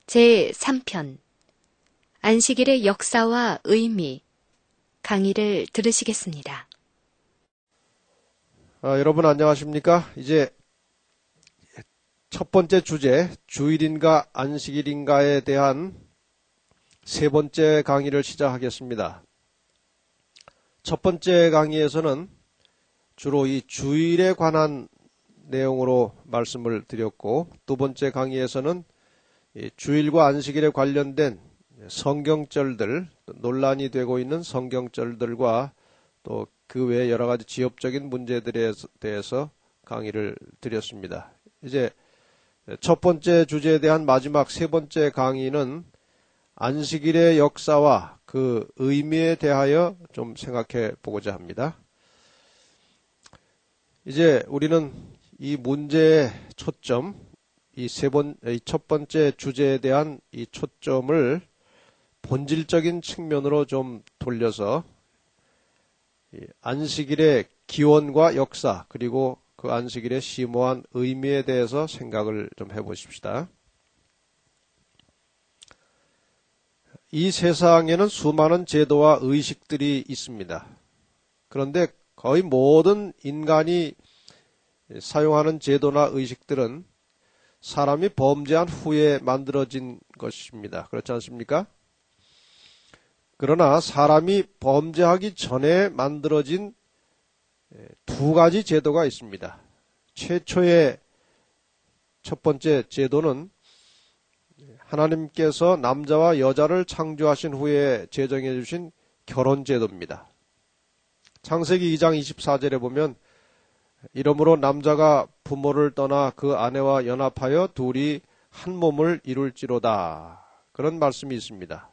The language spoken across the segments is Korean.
제3편 안식일의 역사와 의미 강의를 들으시겠습니다. 여러분 안녕하십니까? 이제 첫 번째 주제, 주일인가 안식일인가에 대한 세 번째 강의를 시작하겠습니다. 첫 번째 강의에서는 주로 이 주일에 관한 내용으로 말씀을 드렸고, 두 번째 강의에서는 이 주일과 안식일에 관련된 성경절들, 논란이 되고 있는 성경절들과 또 그 외 여러 가지 지엽적인 문제들에 대해서 강의를 드렸습니다. 이제 첫 번째 주제에 대한 마지막 세 번째 강의는 안식일의 역사와 그 의미에 대하여 좀 생각해 보고자 합니다. 이제 우리는 이 문제의 초점, 이 첫 번째 주제에 대한 이 초점을 본질적인 측면으로 좀 돌려서 안식일의 기원과 역사, 그리고 그 안식일의 심오한 의미에 대해서 생각을 좀 해보십시다. 이 세상에는 수많은 제도와 의식들이 있습니다. 그런데 거의 모든 인간이 사용하는 제도나 의식들은 사람이 범죄한 후에 만들어진 것입니다. 그렇지 않습니까? 그러나 사람이 범죄하기 전에 만들어진 두 가지 제도가 있습니다. 최초의 첫 번째 제도는 하나님께서 남자와 여자를 창조하신 후에 제정해 주신 결혼제도입니다. 창세기 2장 24절에 보면 이러므로 남자가 부모를 떠나 그 아내와 연합하여 둘이 한 몸을 이룰지로다. 그런 말씀이 있습니다.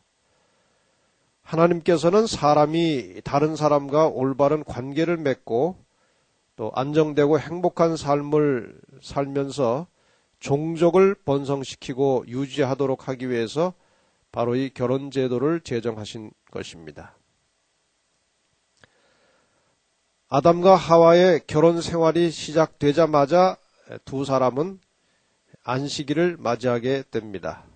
하나님께서는 사람이 다른 사람과 올바른 관계를 맺고 또 안정되고 행복한 삶을 살면서 종족을 번성시키고 유지하도록 하기 위해서 바로 이 결혼제도를 제정하신 것입니다. 아담과 하와의 결혼 생활이 시작되자마자 두 사람은 안식일을 맞이하게 됩니다.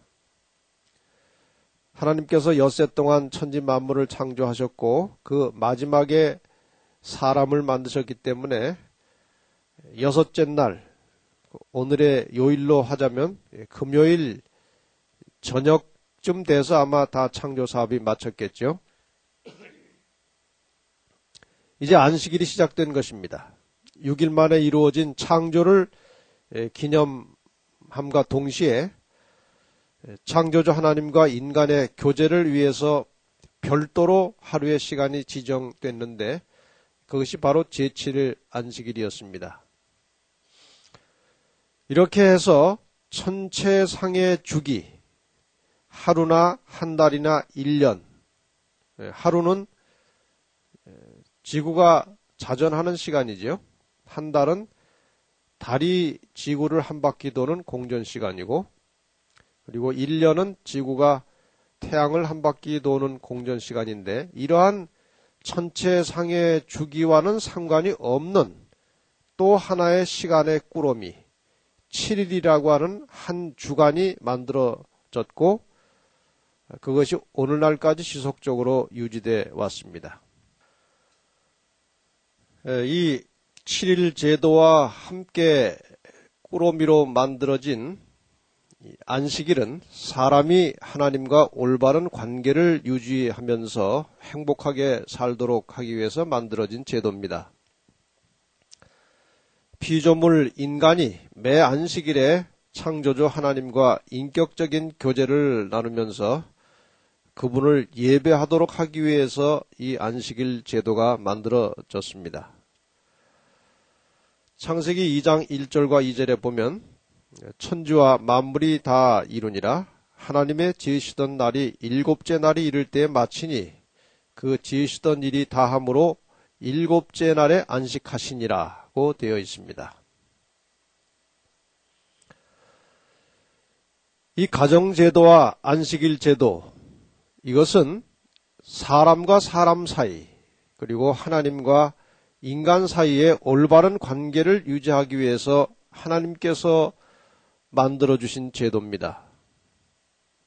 하나님께서 엿새 동안 천지 만물을 창조하셨고 그 마지막에 사람을 만드셨기 때문에 여섯째 날, 오늘의 요일로 하자면 금요일 저녁쯤 돼서 아마 다 창조 사업이 마쳤겠죠. 이제 안식일이 시작된 것입니다. 6일 만에 이루어진 창조를 기념함과 동시에 창조주 하나님과 인간의 교제를 위해서 별도로 하루의 시간이 지정됐는데 그것이 바로 제7일 안식일이었습니다. 이렇게 해서 천체상의 주기, 하루나 한 달이나 1년, 하루는 지구가 자전하는 시간이죠. 한 달은 달이 지구를 한 바퀴 도는 공전 시간이고, 그리고 1년은 지구가 태양을 한 바퀴 도는 공전 시간인데, 이러한 천체상의 주기와는 상관이 없는 또 하나의 시간의 꾸러미, 7일이라고 하는 한 주간이 만들어졌고, 그것이 오늘날까지 지속적으로 유지되어 왔습니다. 이 7일 제도와 함께 꾸러미로 만들어진 안식일은 사람이 하나님과 올바른 관계를 유지하면서 행복하게 살도록 하기 위해서 만들어진 제도입니다. 피조물 인간이 매 안식일에 창조주 하나님과 인격적인 교제를 나누면서 그분을 예배하도록 하기 위해서 이 안식일 제도가 만들어졌습니다. 창세기 2장 1절과 2절에 보면 천지와 만물이 다 이루니라 하나님의 지으시던 날이 일곱째 날이 이를 때에 마치니 그 지으시던 일이 다함으로 일곱째 날에 안식하시니라고 되어 있습니다. 이 가정제도와 안식일 제도, 이것은 사람과 사람 사이 그리고 하나님과 인간 사이의 올바른 관계를 유지하기 위해서 하나님께서 만들어주신 제도입니다.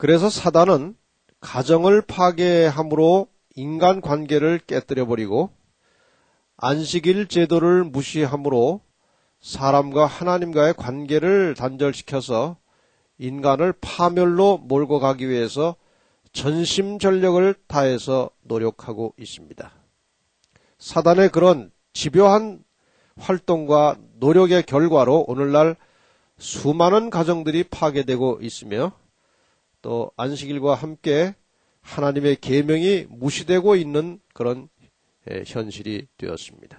그래서 사단은 가정을 파괴함으로 인간 관계를 깨뜨려버리고 안식일 제도를 무시함으로 사람과 하나님과의 관계를 단절시켜서 인간을 파멸로 몰고 가기 위해서 전심전력을 다해서 노력하고 있습니다. 사단의 그런 집요한 활동과 노력의 결과로 오늘날 수많은 가정들이 파괴되고 있으며 또 안식일과 함께 하나님의 계명이 무시되고 있는 그런 현실이 되었습니다.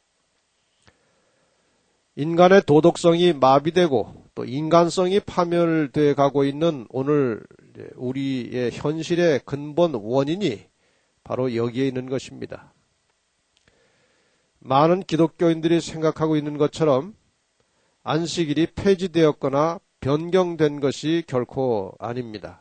인간의 도덕성이 마비되고 또 인간성이 파멸되어 가고 있는 오늘 우리의 현실의 근본 원인이 바로 여기에 있는 것입니다. 많은 기독교인들이 생각하고 있는 것처럼 안식일이 폐지되었거나 변경된 것이 결코 아닙니다.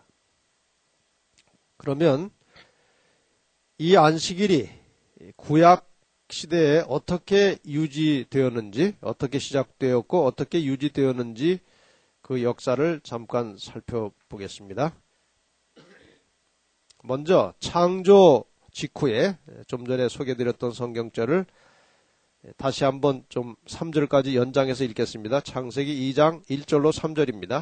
그러면 이 안식일이 구약 시대에 어떻게 유지되었는지, 어떻게 시작되었고 어떻게 유지되었는지 그 역사를 잠깐 살펴보겠습니다. 먼저 창조 직후에 좀 전에 소개드렸던 성경절을 다시 한번 좀 3절까지 연장해서 읽겠습니다. 창세기 2장 1절로 3절입니다.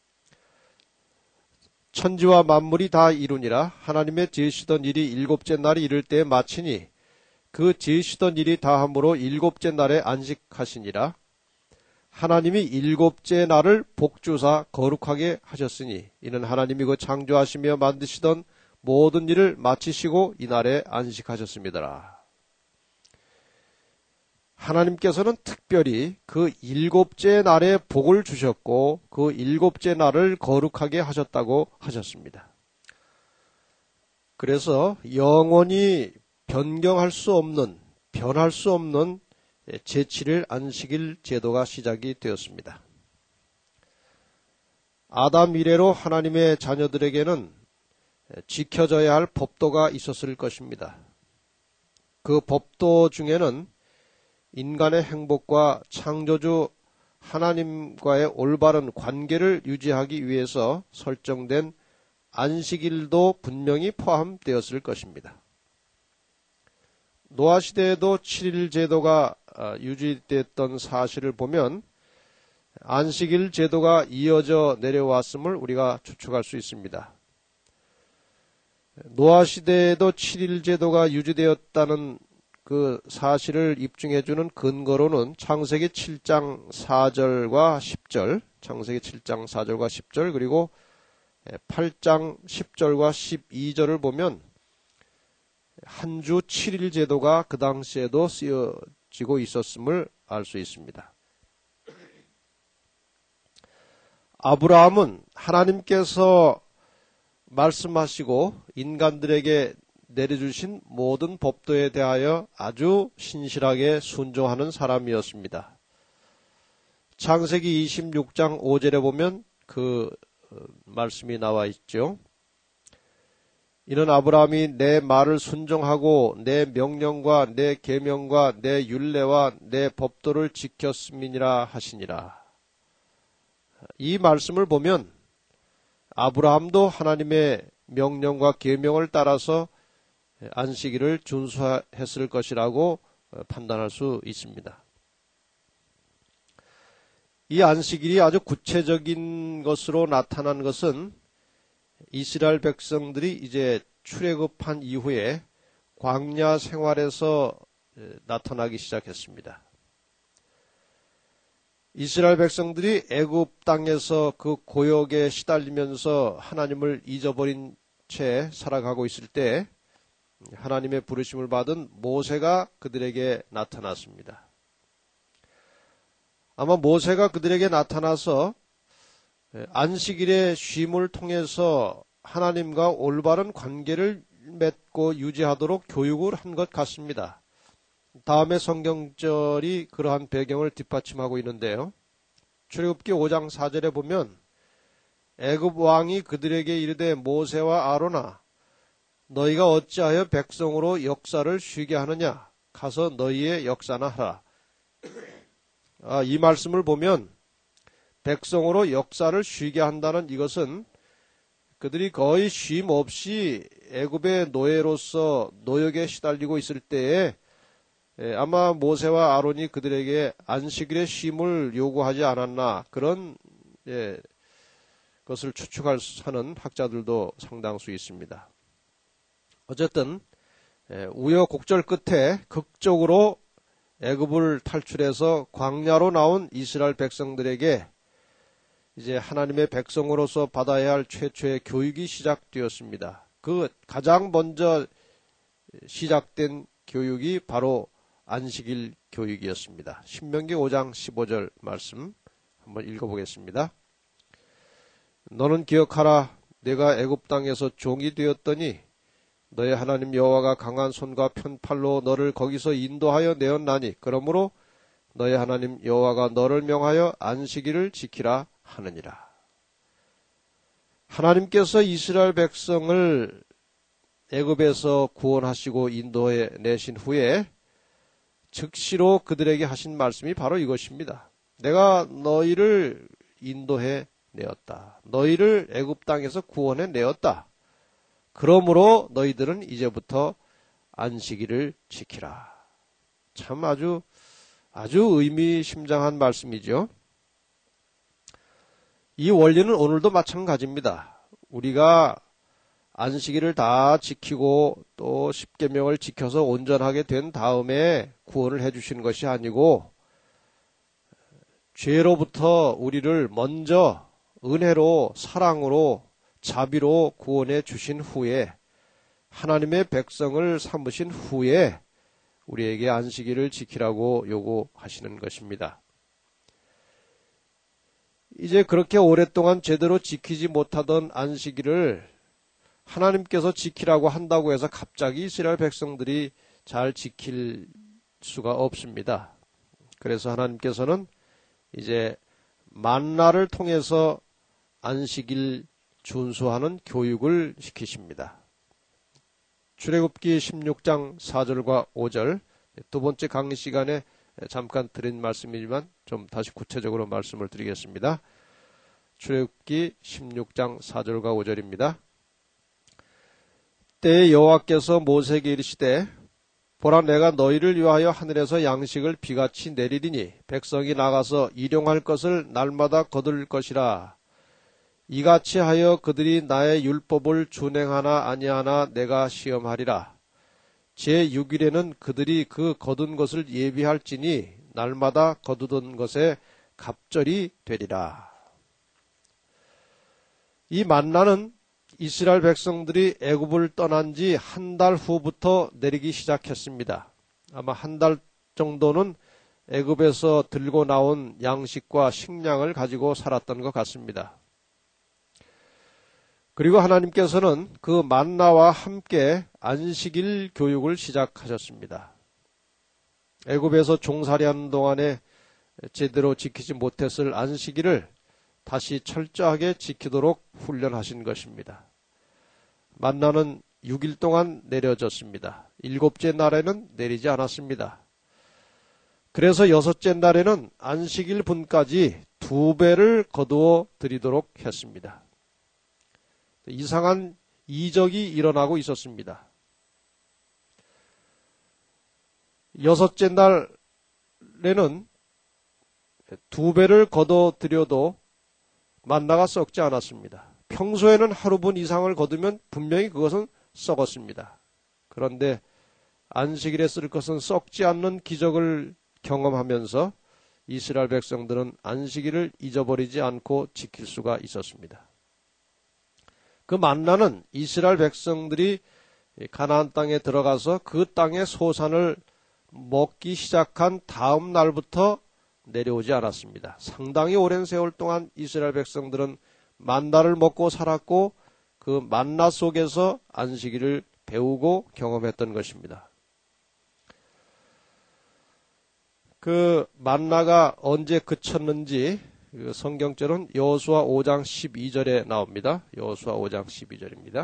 천지와 만물이 다 이루니라. 하나님의 지으시던 일이 일곱째 날이 이를 때에 마치니 그 지으시던 일이 다함으로 일곱째 날에 안식하시니라. 하나님이 일곱째 날을 복주사 거룩하게 하셨으니 이는 하나님이 그 창조하시며 만드시던 모든 일을 마치시고 이날에 안식하셨습니다. 하나님께서는 특별히 그 일곱째 날에 복을 주셨고 그 일곱째 날을 거룩하게 하셨다고 하셨습니다. 그래서 영원히 변경할 수 없는, 변할 수 없는 제7일 안식일 제도가 시작이 되었습니다. 아담 이래로 하나님의 자녀들에게는 지켜져야 할 법도가 있었을 것입니다. 그 법도 중에는 인간의 행복과 창조주 하나님과의 올바른 관계를 유지하기 위해서 설정된 안식일도 분명히 포함되었을 것입니다. 노아 시대에도 7일 제도가 유지됐던 사실을 보면 안식일 제도가 이어져 내려왔음을 우리가 추측할 수 있습니다. 노아 시대에도 7일 제도가 유지되었다는 그 사실을 입증해주는 근거로는 창세기 7장 4절과 10절, 창세기 7장 4절과 10절, 그리고 8장 10절과 12절을 보면 한 주 7일 제도가 그 당시에도 쓰여지고 있었음을 알 수 있습니다. 아브라함은 하나님께서 말씀하시고 인간들에게 내려주신 모든 법도에 대하여 아주 신실하게 순종하는 사람이었습니다. 창세기 26장 5절에 보면 그 말씀이 나와 있죠. 이는 아브라함이 내 말을 순종하고 내 명령과 내 계명과 내 율례와 내 법도를 지켰음이니라 하시니라. 이 말씀을 보면 아브라함도 하나님의 명령과 계명을 따라서 안식일을 준수했을 것이라고 판단할 수 있습니다. 이 안식일이 아주 구체적인 것으로 나타난 것은 이스라엘 백성들이 이제 출애굽한 이후에 광야 생활에서 나타나기 시작했습니다. 이스라엘 백성들이 애굽 땅에서 그 고역에 시달리면서 하나님을 잊어버린 채 살아가고 있을 때 하나님의 부르심을 받은 모세가 그들에게 나타났습니다. 아마 모세가 그들에게 나타나서 안식일의 쉼을 통해서 하나님과 올바른 관계를 맺고 유지하도록 교육을 한 것 같습니다. 다음에 성경절이 그러한 배경을 뒷받침하고 있는데요. 출애굽기 5장 4절에 보면 애굽 왕이 그들에게 이르되 모세와 아론아 너희가 어찌하여 백성으로 역사를 쉬게 하느냐 가서 너희의 역사나 하라. 이 말씀을 보면 백성으로 역사를 쉬게 한다는 이것은 그들이 거의 쉼 없이 애굽의 노예로서 노역에 시달리고 있을 때에 아마 모세와 아론이 그들에게 안식일의 쉼을 요구하지 않았나 그런 것을 추측하는 학자들도 상당수 있습니다. 어쨌든 우여곡절 끝에 극적으로 애굽을 탈출해서 광야로 나온 이스라엘 백성들에게 이제 하나님의 백성으로서 받아야 할 최초의 교육이 시작되었습니다. 그 가장 먼저 시작된 교육이 바로 안식일 교육이었습니다. 신명기 5장 15절 말씀 한번 읽어보겠습니다. 너는 기억하라. 내가 애굽 땅에서 종이 되었더니 너의 하나님 여호와가 강한 손과 편팔로 너를 거기서 인도하여 내었나니 그러므로 너의 하나님 여호와가 너를 명하여 안식일을 지키라 하느니라. 하나님께서 이스라엘 백성을 애굽에서 구원하시고 인도해 내신 후에 즉시로 그들에게 하신 말씀이 바로 이것입니다. 내가 너희를 인도해 내었다. 너희를 애굽 땅에서 구원해 내었다. 그러므로 너희들은 이제부터 안식일을 지키라. 참 아주 의미심장한 말씀이죠. 이 원리는 오늘도 마찬가지입니다. 우리가 안식일을 다 지키고 또 십계명을 지켜서 온전하게 된 다음에 구원을 해주시는 것이 아니고 죄로부터 우리를 먼저 은혜로 사랑으로 자비로 구원해 주신 후에 하나님의 백성을 삼으신 후에 우리에게 안식일을 지키라고 요구하시는 것입니다. 이제 그렇게 오랫동안 제대로 지키지 못하던 안식일을 하나님께서 지키라고 한다고 해서 갑자기 이스라엘 백성들이 잘 지킬 수가 없습니다. 그래서 하나님께서는 이제 만나를 통해서 안식일 준수하는 교육을 시키십니다. 출애굽기 16장 4절과 5절 두 번째 강의 시간에 잠깐 드린 말씀이지만 좀 다시 구체적으로 말씀을 드리겠습니다. 출애굽기 16장 4절과 5절입니다. 때에 여호와께서 모세에게 이르시되 보라 내가 너희를 위하여 하늘에서 양식을 비같이 내리리니 백성이 나가서 일용할 것을 날마다 거둘 것이라. 이같이 하여 그들이 나의 율법을 준행하나 아니하나 내가 시험하리라. 제6일에는 그들이 그 거둔 것을 예비할지니 날마다 거두던 것에 갑절이 되리라. 이 만나는 이스라엘 백성들이 애굽을 떠난 지 한 달 후부터 내리기 시작했습니다. 아마 한 달 정도는 애굽에서 들고 나온 양식과 식량을 가지고 살았던 것 같습니다. 그리고 하나님께서는 그 만나와 함께 안식일 교육을 시작하셨습니다. 애굽에서 종살이하는 동안에 제대로 지키지 못했을 안식일을 다시 철저하게 지키도록 훈련하신 것입니다. 만나는 6일 동안 내려졌습니다. 7째 날에는 내리지 않았습니다. 그래서 6째 날에는 안식일 분까지 2배를 거두어 드리도록 했습니다. 이상한 이적이 일어나고 있었습니다. 6째 날에는 2배를 거둬 드려도 만나가 썩지 않았습니다. 평소에는 하루분 이상을 거두면 분명히 그것은 썩었습니다. 그런데 안식일에 쓸 것은 썩지 않는 기적을 경험하면서 이스라엘 백성들은 안식일을 잊어버리지 않고 지킬 수가 있었습니다. 그 만나는 이스라엘 백성들이 가나안 땅에 들어가서 그 땅의 소산을 먹기 시작한 다음 날부터 내려오지 않았습니다. 상당히 오랜 세월 동안 이스라엘 백성들은 만나를 먹고 살았고 그 만나 속에서 안식일을 배우고 경험했던 것입니다. 그 만나가 언제 그쳤는지 성경절은 여호수아 5장 12절에 나옵니다. 여호수아 5장 12절입니다.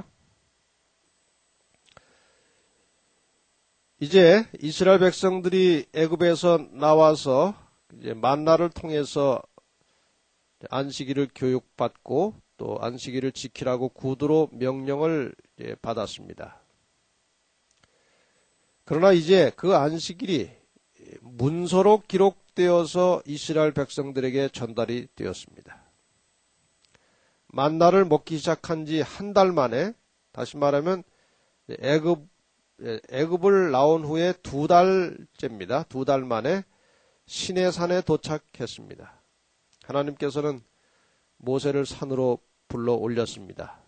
이제 이스라엘 백성들이 애굽에서 나와서 이제 만나를 통해서 안식일을 교육받고 또 안식일을 지키라고 구두로 명령을 받았습니다. 그러나 이제 그 안식일이 문서로 기록되어서 이스라엘 백성들에게 전달이 되었습니다. 만나를 먹기 시작한 지 한 달 만에, 다시 말하면 애굽을 나온 후에 2달째입니다. 2달 만에 시내산에 도착했습니다. 하나님께서는 모세를 산으로 불러 올렸습니다.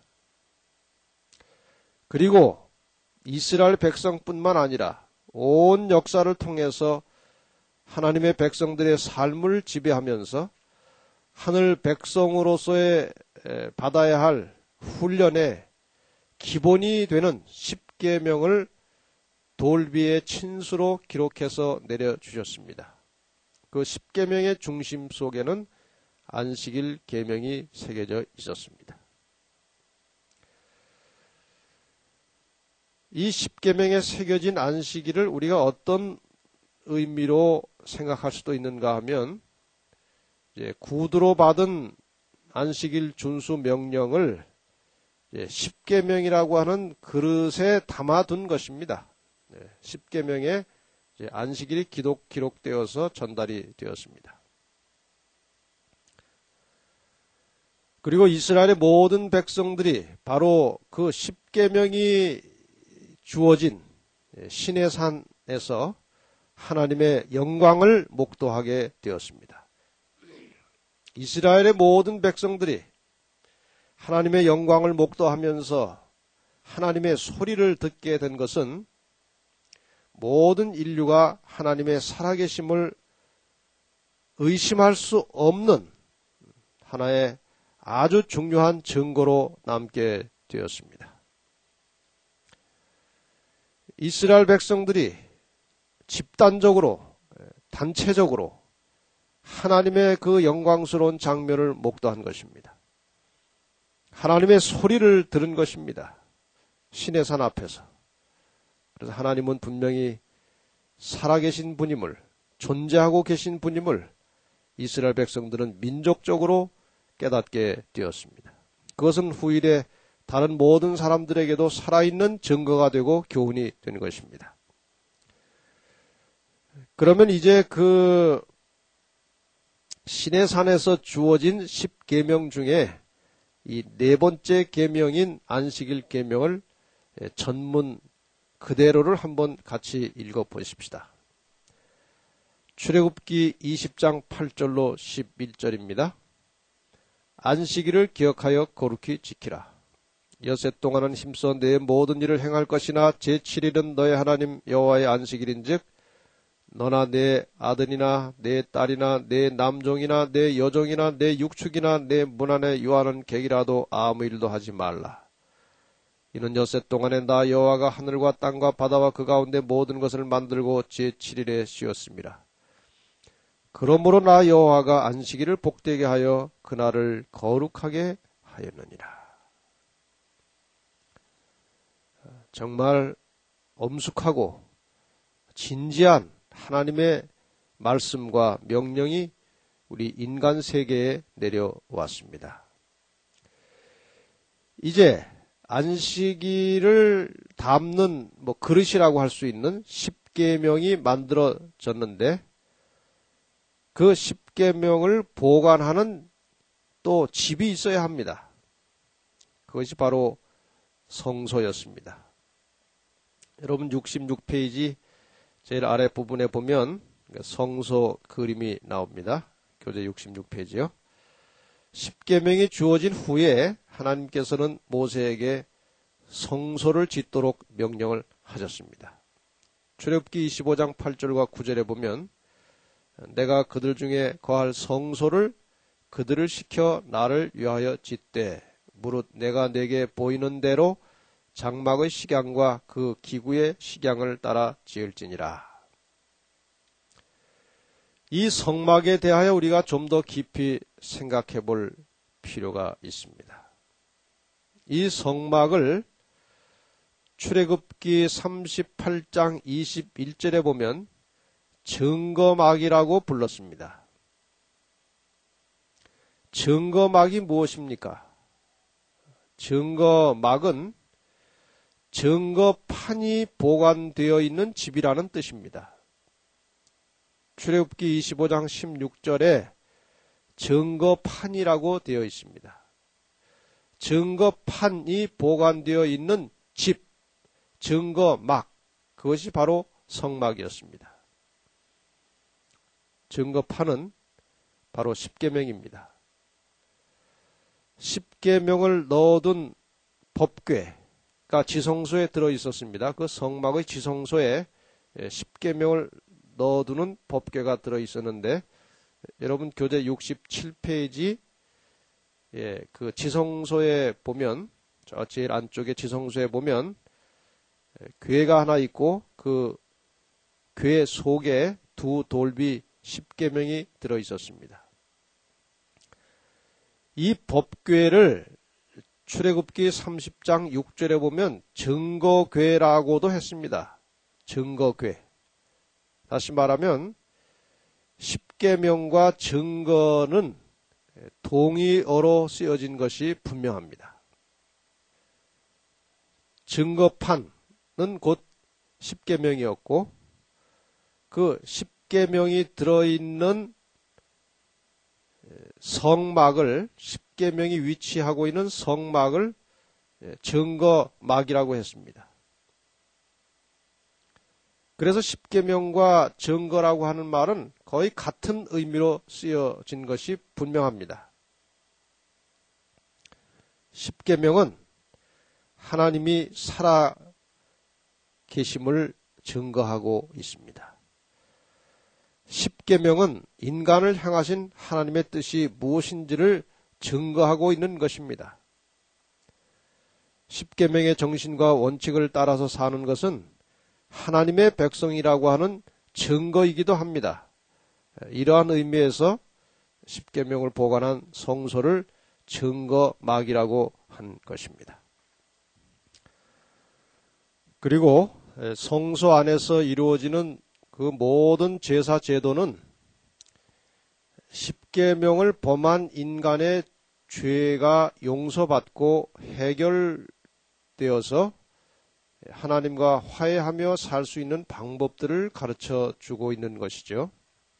그리고 이스라엘 백성뿐만 아니라 온 역사를 통해서 하나님의 백성들의 삶을 지배하면서 하늘 백성으로서의 받아야 할 훈련의 기본이 되는 십계명을 돌비의 친수로 기록해서 내려주셨습니다. 그 십계명의 중심 속에는 안식일 계명이 새겨져 있었습니다. 이 십계명에 새겨진 안식일을 우리가 어떤 의미로 생각할 수도 있는가 하면, 이제 구두로 받은 안식일 준수 명령을 십계명이라고 하는 그릇에 담아둔 것입니다. 십계명에 안식일이 기록되어서 전달이 되었습니다. 그리고 이스라엘의 모든 백성들이 바로 그 십계명이 주어진 시내산에서 하나님의 영광을 목도하게 되었습니다. 이스라엘의 모든 백성들이 하나님의 영광을 목도하면서 하나님의 소리를 듣게 된 것은 모든 인류가 하나님의 살아계심을 의심할 수 없는 하나의 아주 중요한 증거로 남게 되었습니다. 이스라엘 백성들이 집단적으로, 단체적으로 하나님의 그 영광스러운 장면을 목도한 것입니다. 하나님의 소리를 들은 것입니다. 시내산 앞에서. 그래서 하나님은 분명히 살아계신 분임을, 존재하고 계신 분임을 이스라엘 백성들은 민족적으로 깨닫게 되었습니다. 그것은 후일에 다른 모든 사람들에게도 살아있는 증거가 되고 교훈이 되는 것입니다. 그러면 이제 그 시내산에서 주어진 10계명 중에 이 4번째 계명인 안식일 계명을 전문 그대로를 한번 같이 읽어보십시다. 출애굽기 20장 8절로 11절입니다. 안식일을 기억하여 거룩히 지키라. 엿새 동안은 힘써 내 모든 일을 행할 것이나 제7일은 너의 하나님 여호와의 안식일인즉 너나 내 아들이나 내 딸이나 내 남종이나 내 여종이나 내 육축이나 내 문 안에 유하는 객이라도 아무 일도 하지 말라. 이는 엿새 동안에 나 여호와가 하늘과 땅과 바다와 그 가운데 모든 것을 만들고 제7일에 쉬었습니다. 그러므로 나 여호와가 안식일을 복되게 하여 그날을 거룩하게 하였느니라. 정말 엄숙하고 진지한 하나님의 말씀과 명령이 우리 인간 세계에 내려왔습니다. 이제 안식일을 담는 그릇이라고 할 수 있는 십계명이 만들어졌는데 그 십계명을 보관하는 또 집이 있어야 합니다. 그것이 바로 성소였습니다. 여러분 66페이지 제일 아래 부분에 보면 성소 그림이 나옵니다. 교재 66페이지요. 십계명이 주어진 후에 하나님께서는 모세에게 성소를 짓도록 명령을 하셨습니다. 출애굽기 25장 8절과 9절에 보면 내가 그들 중에 거할 성소를 그들을 시켜 나를 위하여 짓되 무릇 내가 내게 보이는 대로 장막의 식양과 그 기구의 식양을 따라 지을지니라. 이 성막에 대하여 우리가 좀 더 깊이 생각해 볼 필요가 있습니다. 이 성막을 출애굽기 38장 21절에 보면 증거막이라고 불렀습니다. 증거막이 무엇입니까? 증거막은 증거판이 보관되어 있는 집이라는 뜻입니다. 출애굽기 25장 16절에 증거판이라고 되어 있습니다. 증거판이 보관되어 있는 집, 증거막, 그것이 바로 성막이었습니다. 증거판은 바로 십계명입니다. 십계명을 넣어둔 법궤가 지성소에 들어 있었습니다. 그 성막의 지성소에 십계명을 넣어두는 법궤가 들어 있었는데, 여러분 교재 67페이지 그 지성소에 보면, 저 제일 안쪽에 지성소에 보면 궤가 하나 있고 그 궤 속에 두 돌비 십계명이 들어 있었습니다. 이 법궤를 출애굽기 30장 6절에 보면 증거궤라고도 했습니다. 증거궤. 다시 말하면 십계명과 증거는 동의어로 쓰여진 것이 분명합니다. 증거판은 곧 십계명이었고, 그 십계명이 들어있는 성막을, 십계명이 위치하고 있는 성막을 증거막이라고 했습니다. 그래서 십계명과 증거라고 하는 말은 거의 같은 의미로 쓰여진 것이 분명합니다. 십계명은 하나님이 살아 계심을 증거하고 있습니다. 십계명은 인간을 향하신 하나님의 뜻이 무엇인지를 증거하고 있는 것입니다. 십계명의 정신과 원칙을 따라서 사는 것은 하나님의 백성이라고 하는 증거이기도 합니다. 이러한 의미에서 십계명을 보관한 성소를 증거막이라고 한 것입니다. 그리고 성소 안에서 이루어지는 그 모든 제사 제도는 십계명을 범한 인간의 죄가 용서받고 해결되어서 하나님과 화해하며 살 수 있는 방법들을 가르쳐 주고 있는 것이죠.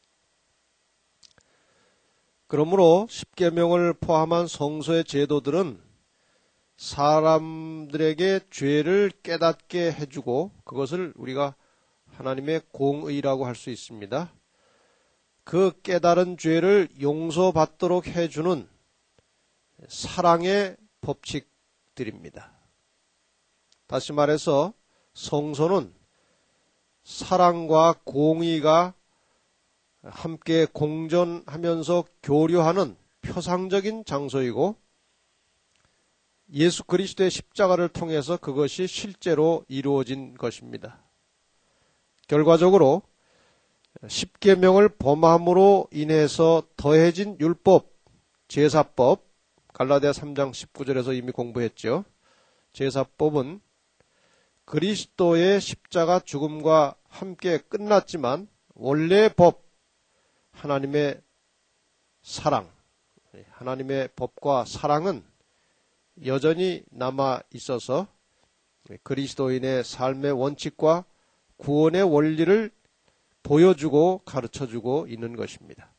그러므로 십계명을 포함한 성소의 제도들은 사람들에게 죄를 깨닫게 해주고, 그것을 우리가 하나님의 공의라고 할 수 있습니다. 그 깨달은 죄를 용서받도록 해주는 사랑의 법칙들입니다. 다시 말해서 성소는 사랑과 공의가 함께 공존하면서 교류하는 표상적인 장소이고, 예수 그리스도의 십자가를 통해서 그것이 실제로 이루어진 것입니다. 결과적으로 십계명을 범함으로 인해서 더해진 율법, 제사법, 갈라디아 3장 19절에서 이미 공부했죠. 제사법은 그리스도의 십자가 죽음과 함께 끝났지만 원래의 법, 하나님의 사랑, 하나님의 법과 사랑은 여전히 남아 있어서 그리스도인의 삶의 원칙과 구원의 원리를 보여주고 가르쳐주고 있는 것입니다.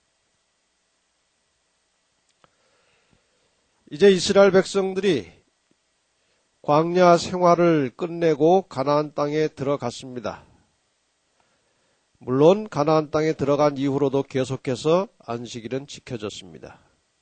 이제 이스라엘 백성들이 광야 생활을 끝내고 가나안 땅에 들어갔습니다. 물론 가나안 땅에 들어간 이후로도 계속해서 안식일은 지켜졌습니다.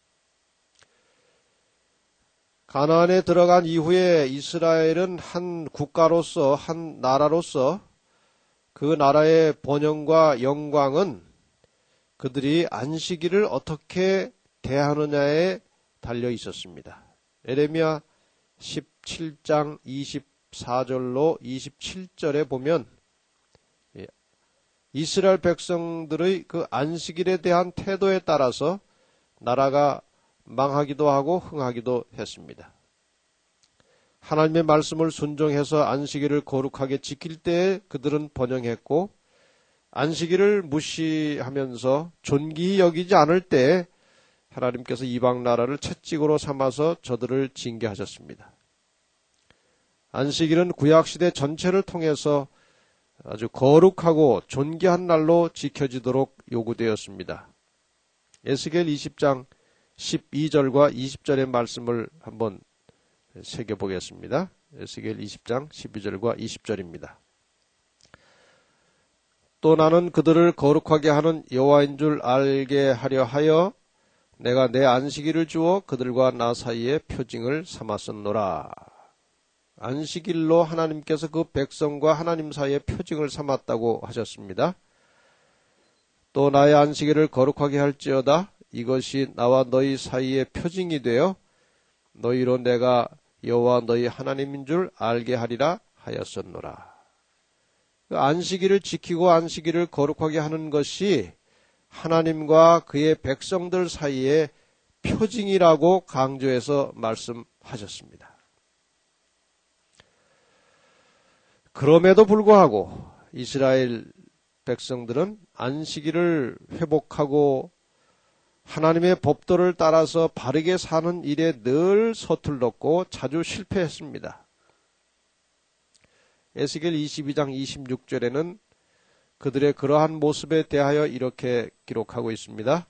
가나안에 들어간 이후에 이스라엘은 한 국가로서, 한 나라로서 그 나라의 번영과 영광은 그들이 안식일을 어떻게 대하느냐에 달려 있었습니다. 에레미야 17장 24절로 27절에 보면 이스라엘 백성들의 그 안식일에 대한 태도에 따라서 나라가 망하기도 하고 흥하기도 했습니다. 하나님의 말씀을 순종해서 안식일을 거룩하게 지킬 때에 그들은 번영했고, 안식일을 무시하면서 존귀히 여기지 않을 때에 하나님께서 이방 나라를 채찍으로 삼아서 저들을 징계하셨습니다. 안식일은 구약시대 전체를 통해서 아주 거룩하고 존귀한 날로 지켜지도록 요구되었습니다. 에스겔 20장 12절과 20절의 말씀을 한번 새겨보겠습니다. 에스겔 20장 12절과 20절입니다. 또 나는 그들을 거룩하게 하는 여호와인 줄 알게 하려 하여 내가 내 안식일을 주어 그들과 나 사이에 표징을 삼았었노라. 안식일로 하나님께서 그 백성과 하나님 사이에 표징을 삼았다고 하셨습니다. 또 나의 안식일을 거룩하게 할지어다. 이것이 나와 너희 사이에 표징이 되어 너희로 내가 여호와 너희 하나님인 줄 알게 하리라 하였었노라. 안식일을 지키고 안식일을 거룩하게 하는 것이 하나님과 그의 백성들 사이에 표징이라고 강조해서 말씀하셨습니다. 그럼에도 불구하고 이스라엘 백성들은 안식일을 회복하고 하나님의 법도를 따라서 바르게 사는 일에 늘 서툴렀고 자주 실패했습니다. 에스겔 22장 26절에는 그들의 그러한 모습에 대하여 이렇게 기록하고 있습니다.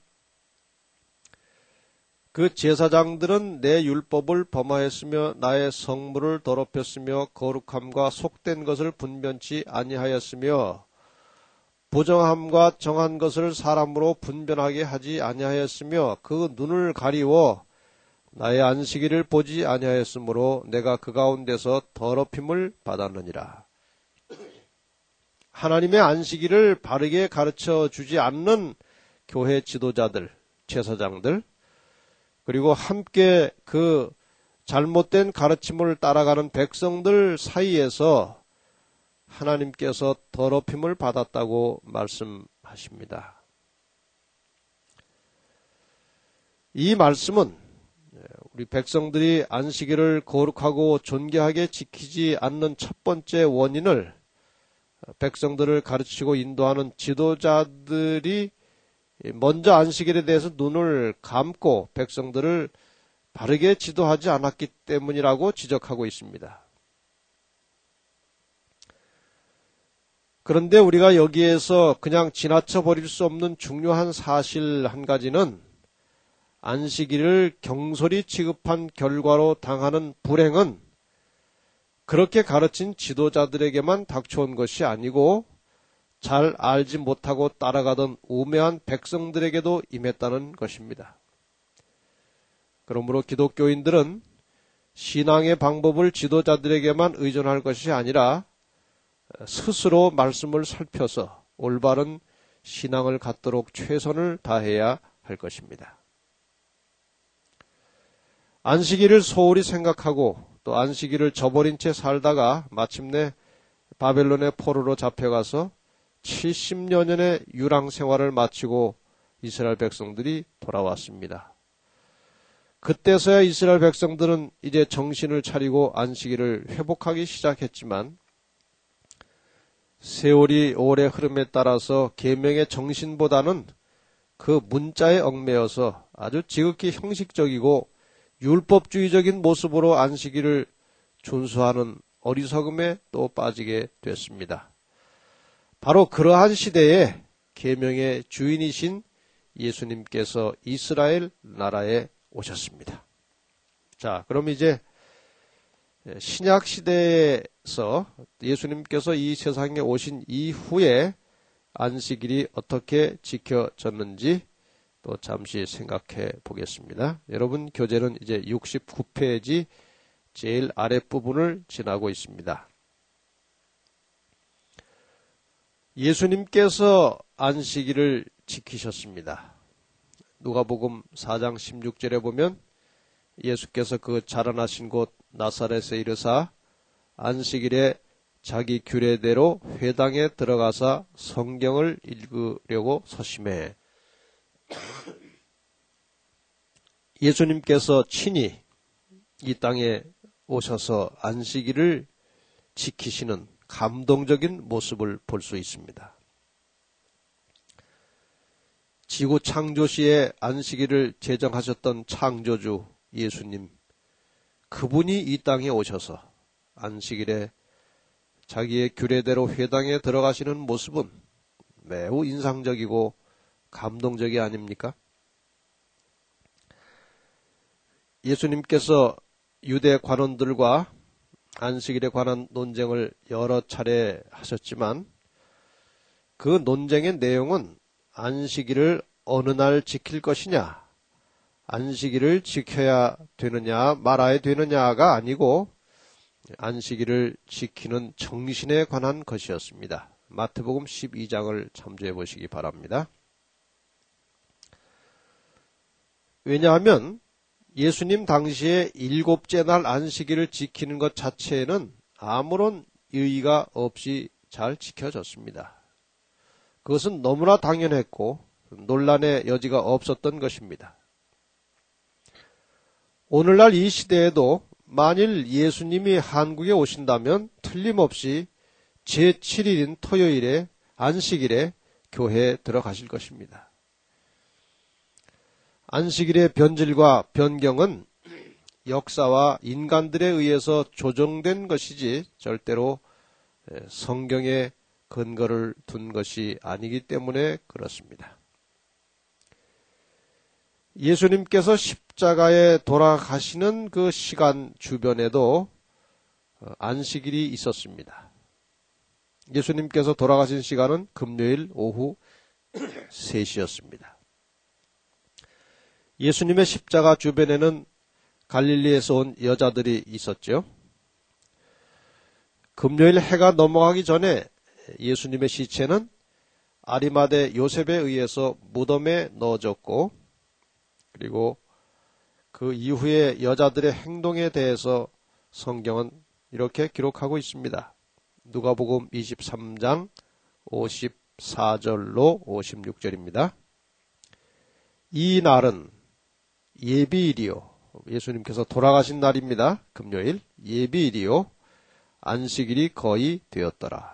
그 제사장들은 내 율법을 범하였으며 나의 성물을 더럽혔으며 거룩함과 속된 것을 분변치 아니하였으며 부정함과 정한 것을 사람으로 분변하게 하지 아니하였으며 그 눈을 가리워 나의 안식일을 보지 아니하였으므로 내가 그 가운데서 더럽힘을 받았느니라. 하나님의 안식일을 바르게 가르쳐 주지 않는 교회 지도자들, 제사장들, 그리고 함께 그 잘못된 가르침을 따라가는 백성들 사이에서 하나님께서 더럽힘을 받았다고 말씀하십니다. 이 말씀은 우리 백성들이 안식일을 거룩하고 존귀하게 지키지 않는 첫 번째 원인을 백성들을 가르치고 인도하는 지도자들이 먼저 안식일에 대해서 눈을 감고 백성들을 바르게 지도하지 않았기 때문이라고 지적하고 있습니다. 그런데 우리가 여기에서 그냥 지나쳐 버릴 수 없는 중요한 사실 한 가지는 안식일을 경솔히 취급한 결과로 당하는 불행은 그렇게 가르친 지도자들에게만 닥쳐온 것이 아니고 잘 알지 못하고 따라가던 우매한 백성들에게도 임했다는 것입니다. 그러므로 기독교인들은 신앙의 방법을 지도자들에게만 의존할 것이 아니라 스스로 말씀을 살펴서 올바른 신앙을 갖도록 최선을 다해야 할 것입니다. 안식일을 소홀히 생각하고 또 안식일을 저버린 채 살다가 마침내 바벨론의 포로로 잡혀가서 70여 년의 유랑 생활을 마치고 이스라엘 백성들이 돌아왔습니다. 그때서야 이스라엘 백성들은 이제 정신을 차리고 안식일을 회복하기 시작했지만 세월이 오래 흐름에 따라서 계명의 정신보다는 그 문자에 얽매여서 아주 지극히 형식적이고 율법주의적인 모습으로 안식일을 준수하는 어리석음에 또 빠지게 됐습니다. 바로 그러한 시대에 계명의 주인이신 예수님께서 이스라엘 나라에 오셨습니다. 자, 그럼 이제 신약 시대에서 예수님께서 이 세상에 오신 이후에 안식일이 어떻게 지켜졌는지 또 잠시 생각해 보겠습니다. 여러분 교재는 이제 69페이지 제일 아랫부분을 지나고 있습니다. 예수님께서 안식일을 지키셨습니다. 누가복음 4장 16절에 보면 예수께서 그 자라나신 곳 나사렛에 이르사 안식일에 자기 규례대로 회당에 들어가사 성경을 읽으려고 서심해 예수님께서 친히 이 땅에 오셔서 안식일을 지키시는 감동적인 모습을 볼 수 있습니다. 지구 창조 시에 안식일을 제정하셨던 창조주 예수님, 그분이 이 땅에 오셔서 안식일에 자기의 규례대로 회당에 들어가시는 모습은 매우 인상적이고 감동적이 아닙니까? 예수님께서 유대 관원들과 안식일에 관한 논쟁을 여러 차례 하셨지만 그 논쟁의 내용은 안식일을 어느 날 지킬 것이냐, 안식일을 지켜야 되느냐 말아야 되느냐가 아니고 안식일을 지키는 정신에 관한 것이었습니다. 마태복음 12장을 참조해 보시기 바랍니다. 왜냐하면 예수님 당시에 7째 날 안식일을 지키는 것 자체에는 아무런 의의가 없이 잘 지켜졌습니다. 그것은 너무나 당연했고 논란의 여지가 없었던 것입니다. 오늘날 이 시대에도 만일 예수님이 한국에 오신다면 틀림없이 제7일인 토요일에 안식일에 교회에 들어가실 것입니다. 안식일의 변질과 변경은 역사와 인간들에 의해서 조정된 것이지 절대로 성경에 근거를 둔 것이 아니기 때문에 그렇습니다. 예수님께서 십자가에 돌아가시는 그 시간 주변에도 안식일이 있었습니다. 예수님께서 돌아가신 시간은 금요일 오후 3시였습니다. 예수님의 십자가 주변에는 갈릴리에서 온 여자들이 있었죠. 금요일 해가 넘어가기 전에 예수님의 시체는 아리마대 요셉에 의해서 무덤에 넣어졌고 그리고 그 이후에 여자들의 행동에 대해서 성경은 이렇게 기록하고 있습니다. 누가복음 23장 54절로 56절입니다. 이 날은 예비일이요. 예수님께서 돌아가신 날입니다. 금요일 예비일이요. 안식일이 거의 되었더라.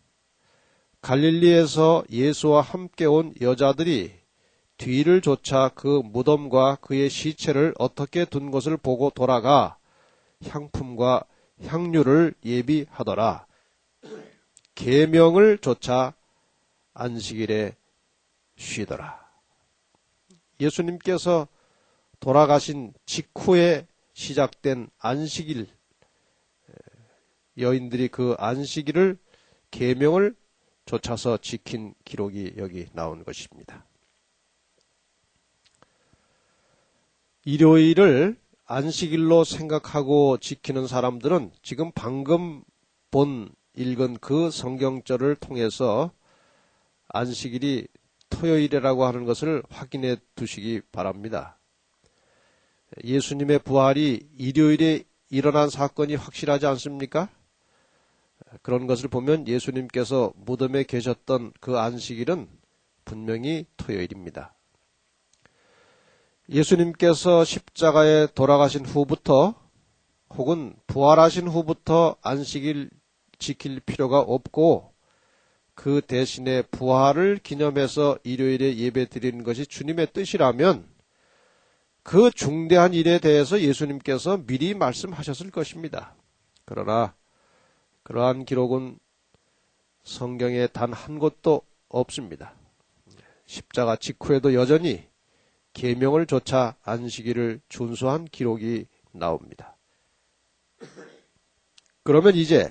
갈릴리에서 예수와 함께 온 여자들이 뒤를 쫓아 그 무덤과 그의 시체를 어떻게 둔 것을 보고 돌아가 향품과 향유를 예비하더라. 계명을 쫓아 안식일에 쉬더라. 예수님께서 돌아가신 직후에 시작된 안식일, 여인들이 그 안식일을 계명을 쫓아서 지킨 기록이 여기 나온 것입니다. 일요일을 안식일로 생각하고 지키는 사람들은 지금 방금 읽은 그 성경절을 통해서 안식일이 토요일이라고 하는 것을 확인해 두시기 바랍니다. 예수님의 부활이 일요일에 일어난 사건이 확실하지 않습니까? 그런 것을 보면 예수님께서 무덤에 계셨던 그 안식일은 분명히 토요일입니다. 예수님께서 십자가에 돌아가신 후부터 혹은 부활하신 후부터 안식일 지킬 필요가 없고 그 대신에 부활을 기념해서 일요일에 예배 드리는 것이 주님의 뜻이라면 그 중대한 일에 대해서 예수님께서 미리 말씀하셨을 것입니다. 그러나 그러한 기록은 성경에 단 한 곳도 없습니다. 십자가 직후에도 여전히 계명을 좇아 안식일을 준수한 기록이 나옵니다. 그러면 이제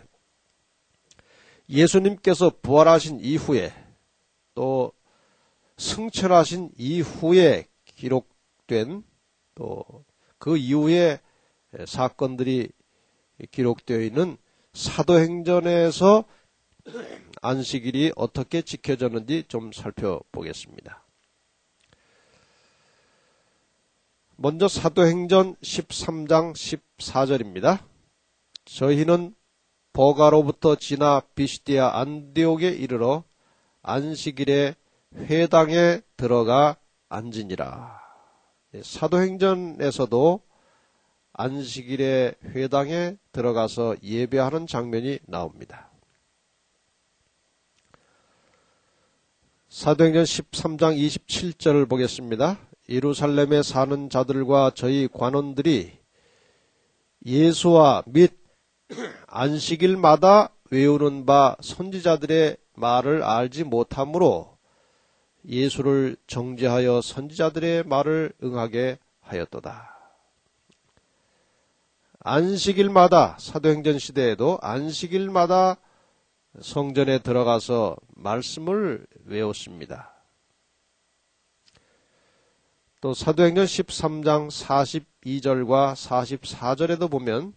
예수님께서 부활하신 이후에 또 승천하신 이후에 기록된 또 그 이후에 사건들이 기록되어 있는 사도행전에서 안식일이 어떻게 지켜졌는지 좀 살펴보겠습니다. 먼저 사도행전 13장 14절입니다. 저희는 버가로부터 지나 비시디아 안디옥에 이르러 안식일에 회당에 들어가 앉으니라. 사도행전에서도 안식일에 회당에 들어가서 예배하는 장면이 나옵니다. 사도행전 13장 27절을 보겠습니다. 예루살렘에 사는 자들과 저희 관원들이 예수와 및 안식일마다 외우는 바 선지자들의 말을 알지 못하므로 예수를 정죄하여 선지자들의 말을 응하게 하였도다. 안식일마다, 사도행전 시대에도 안식일마다 성전에 들어가서 말씀을 외웠습니다. 또 사도행전 13장 42절과 44절에도 보면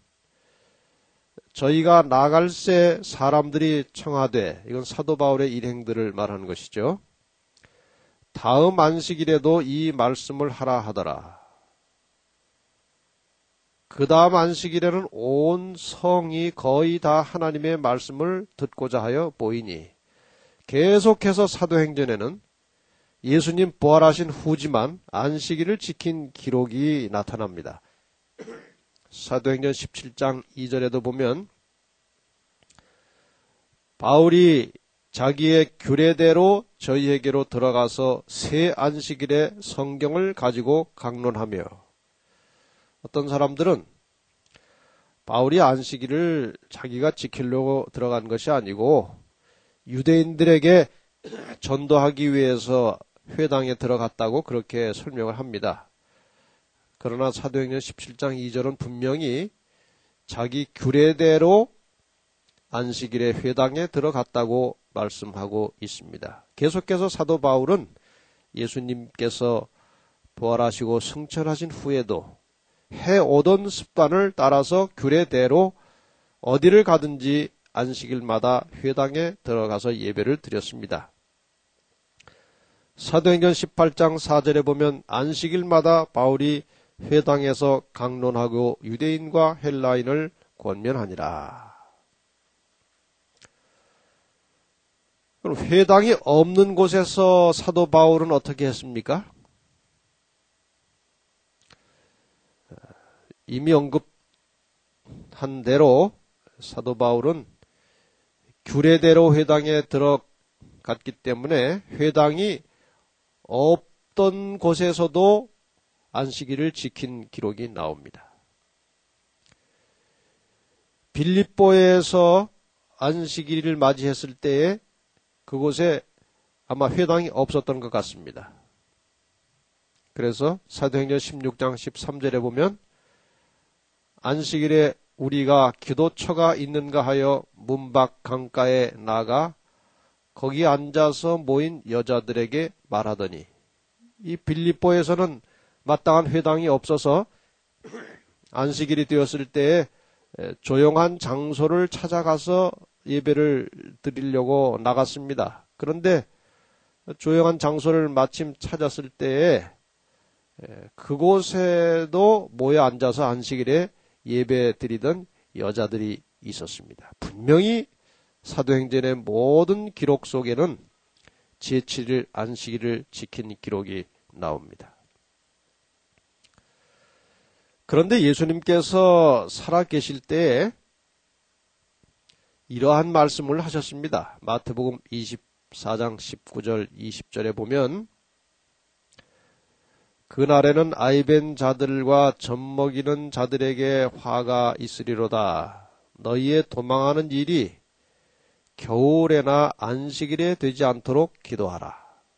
저희가 나갈새 사람들이 청하되, 이건 사도 바울의 일행들을 말하는 것이죠. 다음 안식일에도 이 말씀을 하라 하더라. 그 다음 안식일에는 온 성이 거의 다 하나님의 말씀을 듣고자 하여 보이니, 계속해서 사도행전에는 예수님 부활하신 후지만 안식일을 지킨 기록이 나타납니다. 사도행전 17장 2절에도 보면 바울이 자기의 규례대로 저희에게로 들어가서 새 안식일에 성경을 가지고 강론하며, 어떤 사람들은 바울이 안식일을 자기가 지키려고 들어간 것이 아니고 유대인들에게 전도하기 위해서 회당에 들어갔다고 그렇게 설명을 합니다. 그러나 사도행전 17장 2절은 분명히 자기 규례대로 안식일에 회당에 들어갔다고 말씀하고 있습니다. 계속해서 사도 바울은 예수님께서 부활하시고 승천하신 후에도 해오던 습관을 따라서 규례대로 어디를 가든지 안식일마다 회당에 들어가서 예배를 드렸습니다. 사도행전 18장 4절에 보면 안식일마다 바울이 회당에서 강론하고 유대인과 헬라인을 권면하니라. 그럼 회당이 없는 곳에서 사도 바울은 어떻게 했습니까? 이미 언급한 대로 사도 바울은 규례대로 회당에 들어갔기 때문에 회당이 없던 곳에서도 안식일을 지킨 기록이 나옵니다. 빌립보에서 안식일을 맞이했을 때에 그곳에 아마 회당이 없었던 것 같습니다. 그래서 사도행전 16장 13절에 보면 안식일에 우리가 기도처가 있는가 하여 문밖 강가에 나가 거기 앉아서 모인 여자들에게 말하더니, 이 빌립보에서는 마땅한 회당이 없어서 안식일이 되었을 때에 조용한 장소를 찾아가서 예배를 드리려고 나갔습니다. 그런데 조용한 장소를 마침 찾았을 때에 그곳에도 모여 앉아서 안식일에 예배 드리던 여자들이 있었습니다. 분명히 사도행전의 모든 기록 속에는 제7일 안식일을 지킨 기록이 나옵니다. 그런데 예수님께서 살아계실 때에 이러한 말씀을 하셨습니다. 마태복음 24장 19절 20절에 보면 그날에는 아이벤 자들과 젖먹이는 자들에게 화가 있으리로다. 너희의 도망하는 일이 겨울에나 안식일에 되지 않도록 기도하라.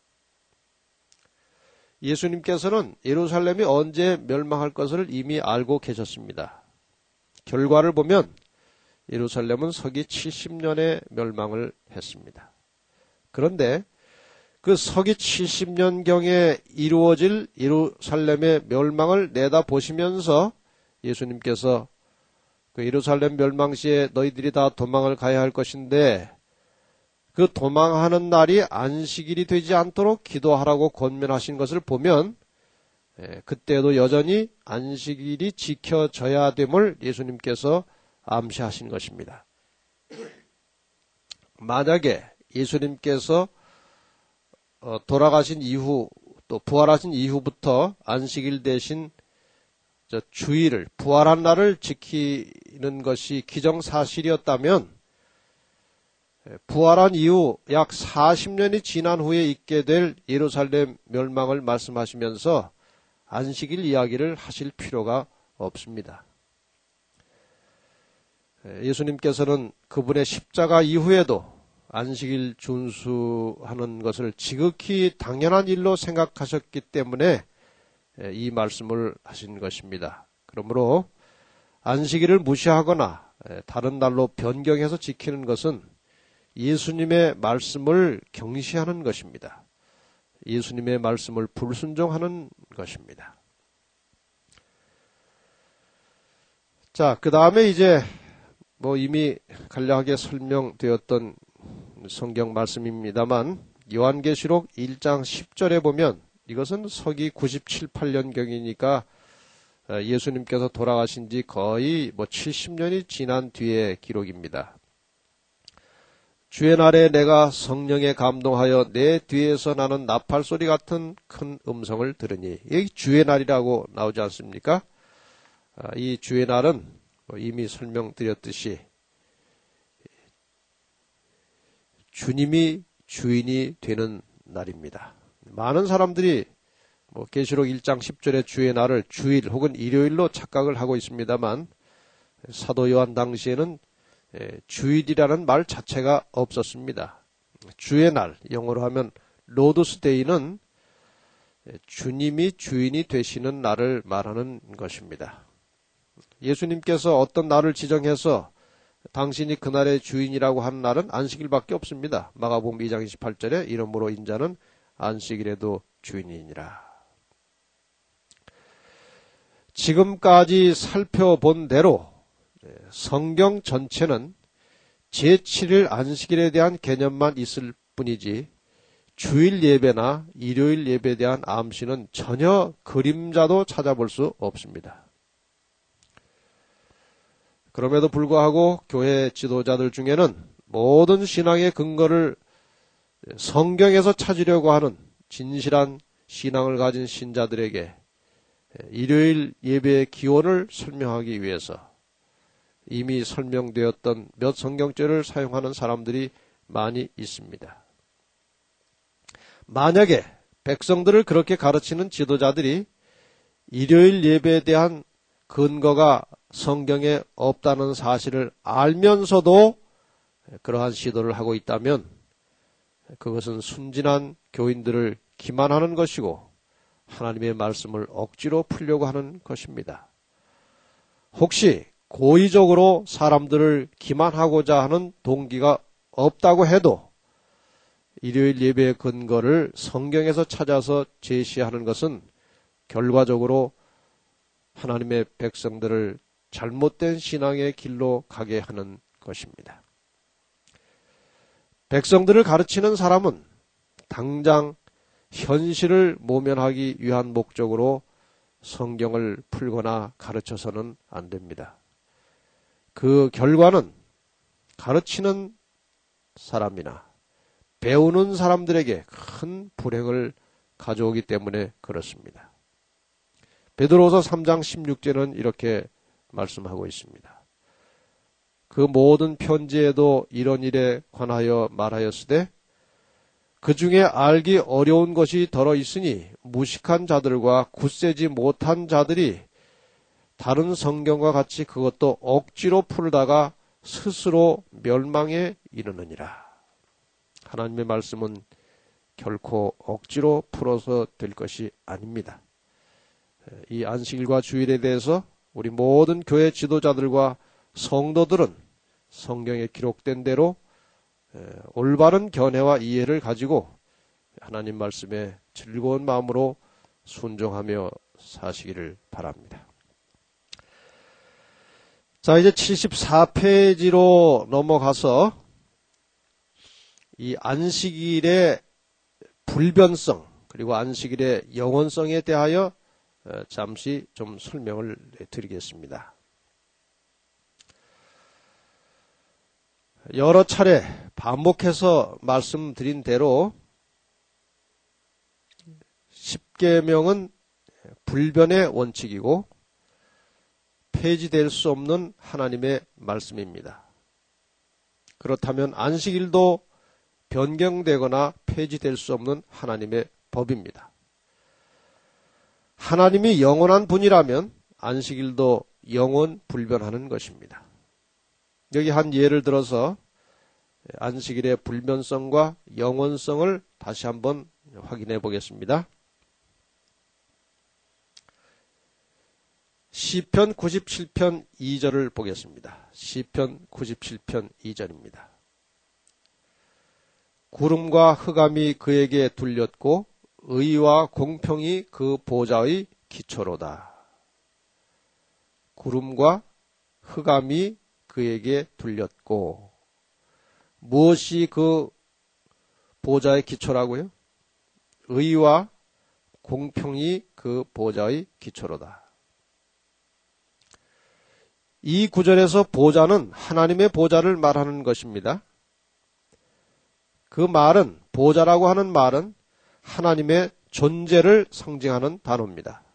예수님께서는 예루살렘이 언제 멸망할 것을 이미 알고 계셨습니다. 결과를 보면 예루살렘은 서기 70년에 멸망을 했습니다. 그런데 그 서기 70년경에 이루어질 예루살렘의 멸망을 내다보시면서 예수님께서 그 예루살렘 멸망 시에 너희들이 다 도망을 가야 할 것인데 그 도망하는 날이 안식일이 되지 않도록 기도하라고 권면하신 것을 보면 그때도 여전히 안식일이 지켜져야 됨을 예수님께서 암시하신 것입니다. 만약에 예수님께서 돌아가신 이후 또 부활하신 이후부터 안식일 대신 주일을 부활한 날을 지키는 것이 기정사실이었다면 부활한 이후 약 40년이 지난 후에 있게 될 예루살렘 멸망을 말씀하시면서 안식일 이야기를 하실 필요가 없습니다. 예수님께서는 그분의 십자가 이후에도 안식일 준수하는 것을 지극히 당연한 일로 생각하셨기 때문에 이 말씀을 하신 것입니다. 그러므로 안식일을 무시하거나 다른 날로 변경해서 지키는 것은 예수님의 말씀을 경시하는 것입니다. 예수님의 말씀을 불순종하는 것입니다. 자, 그 다음에 이제 이미 간략하게 설명되었던 성경 말씀입니다만 요한계시록 1장 10절에 보면 이것은 서기 97, 8년경이니까 예수님께서 돌아가신 지 거의 70년이 지난 뒤의 기록입니다. 주의 날에 내가 성령에 감동하여 내 뒤에서 나는 나팔 소리 같은 큰 음성을 들으니, 여기 주의 날이라고 나오지 않습니까? 이 주의 날은 이미 설명드렸듯이 주님이 주인이 되는 날입니다. 많은 사람들이 계시록 1장 10절의 주의 날을 주일 혹은 일요일로 착각을 하고 있습니다만 사도 요한 당시에는 주일이라는 말 자체가 없었습니다. 주의 날, 영어로 하면 로드스데이는 주님이 주인이 되시는 날을 말하는 것입니다. 예수님께서 어떤 날을 지정해서 당신이 그날의 주인이라고 하는 날은 안식일밖에 없습니다. 마가복음 2장 28절에 이러므로 인자는 안식일에도 주인이니라. 지금까지 살펴본 대로 성경 전체는 제7일 안식일에 대한 개념만 있을 뿐이지 주일 예배나 일요일 예배에 대한 암시는 전혀 그림자도 찾아볼 수 없습니다. 그럼에도 불구하고 교회 지도자들 중에는 모든 신앙의 근거를 성경에서 찾으려고 하는 진실한 신앙을 가진 신자들에게 일요일 예배의 기원을 설명하기 위해서 이미 설명되었던 몇 성경절을 사용하는 사람들이 많이 있습니다. 만약에 백성들을 그렇게 가르치는 지도자들이 일요일 예배에 대한 근거가 성경에 없다는 사실을 알면서도 그러한 시도를 하고 있다면 그것은 순진한 교인들을 기만하는 것이고 하나님의 말씀을 억지로 풀려고 하는 것입니다. 혹시 고의적으로 사람들을 기만하고자 하는 동기가 없다고 해도 일요일 예배의 근거를 성경에서 찾아서 제시하는 것은 결과적으로 하나님의 백성들을 잘못된 신앙의 길로 가게 하는 것입니다. 백성들을 가르치는 사람은 당장 현실을 모면하기 위한 목적으로 성경을 풀거나 가르쳐서는 안 됩니다. 그 결과는 가르치는 사람이나 배우는 사람들에게 큰 불행을 가져오기 때문에 그렇습니다. 베드로서 3장 16절은 이렇게 말씀하고 있습니다. 그 모든 편지에도 이런 일에 관하여 말하였으되 그 중에 알기 어려운 것이 더러 있으니 무식한 자들과 굳세지 못한 자들이 다른 성경과 같이 그것도 억지로 풀다가 스스로 멸망에 이르느니라. 하나님의 말씀은 결코 억지로 풀어서 될 것이 아닙니다. 이 안식일과 주일에 대해서 우리 모든 교회 지도자들과 성도들은 성경에 기록된 대로 올바른 견해와 이해를 가지고 하나님 말씀에 즐거운 마음으로 순종하며 사시기를 바랍니다. 자, 이제 74페이지로 넘어가서 이 안식일의 불변성 그리고 안식일의 영원성에 대하여 잠시 좀 설명을 드리겠습니다. 여러 차례 반복해서 말씀드린 대로 십계명은 불변의 원칙이고 폐지될 수 없는 하나님의 말씀입니다. 그렇다면 안식일도 변경되거나 폐지될 수 없는 하나님의 법입니다. 하나님이 영원한 분이라면 안식일도 영원 불변하는 것입니다. 여기 한 예를 들어서 안식일의 불변성과 영원성을 다시 한번 확인해 보겠습니다. 시편 97편 2절을 보겠습니다. 시편 97편 2절입니다. 구름과 흑암이 그에게 둘렸고 의와 공평이 그 보좌의 기초로다. 구름과 흑암이 그에게 둘렸고, 무엇이 그 보좌의 기초라고요? 의와 공평이 그 보좌의 기초로다. 이 구절에서 보좌는 하나님의 보좌를 말하는 것입니다. 그 말은, 보좌라고 하는 말은 하나님의 존재를 상징하는 단어입니다.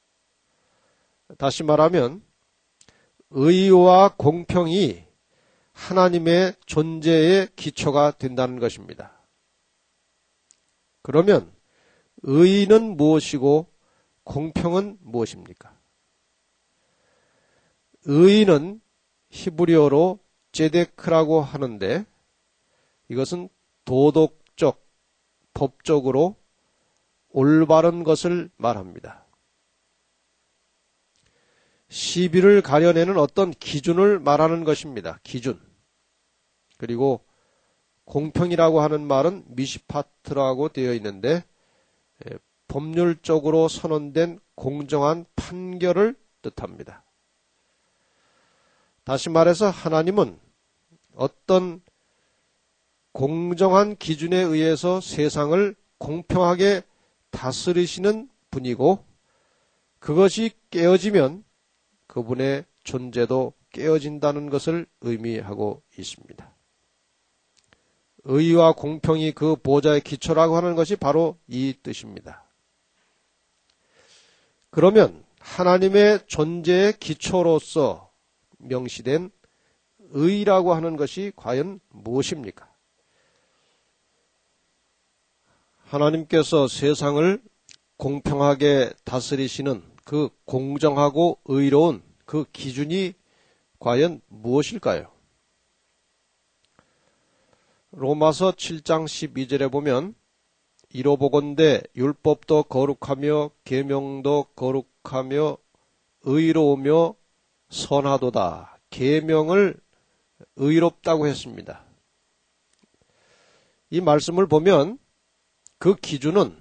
다시 말하면 의와 공평이 하나님의 존재의 기초가 된다는 것입니다. 그러면 의는 무엇이고 공평은 무엇입니까? 의는 히브리어로 제데크라고 하는데 이것은 도덕적, 법적으로 올바른 것을 말합니다. 시비를 가려내는 어떤 기준을 말하는 것입니다. 기준. 그리고 공평이라고 하는 말은 미시파트라고 되어 있는데 법률적으로 선언된 공정한 판결을 뜻합니다. 다시 말해서 하나님은 어떤 공정한 기준에 의해서 세상을 공평하게 다스리시는 분이고 그것이 깨어지면 그분의 존재도 깨어진다는 것을 의미하고 있습니다. 의와 공평이 그 보좌의 기초라고 하는 것이 바로 이 뜻입니다. 그러면 하나님의 존재의 기초로서 명시된 의라고 하는 것이 과연 무엇입니까? 하나님께서 세상을 공평하게 다스리시는 그 공정하고 의로운 그 기준이 과연 무엇일까요? 로마서 7장 12절에 보면 이로보건대 율법도 거룩하며 계명도 거룩하며 의로우며 선하도다. 계명을 의롭다고 했습니다. 이 말씀을 보면 그 기준은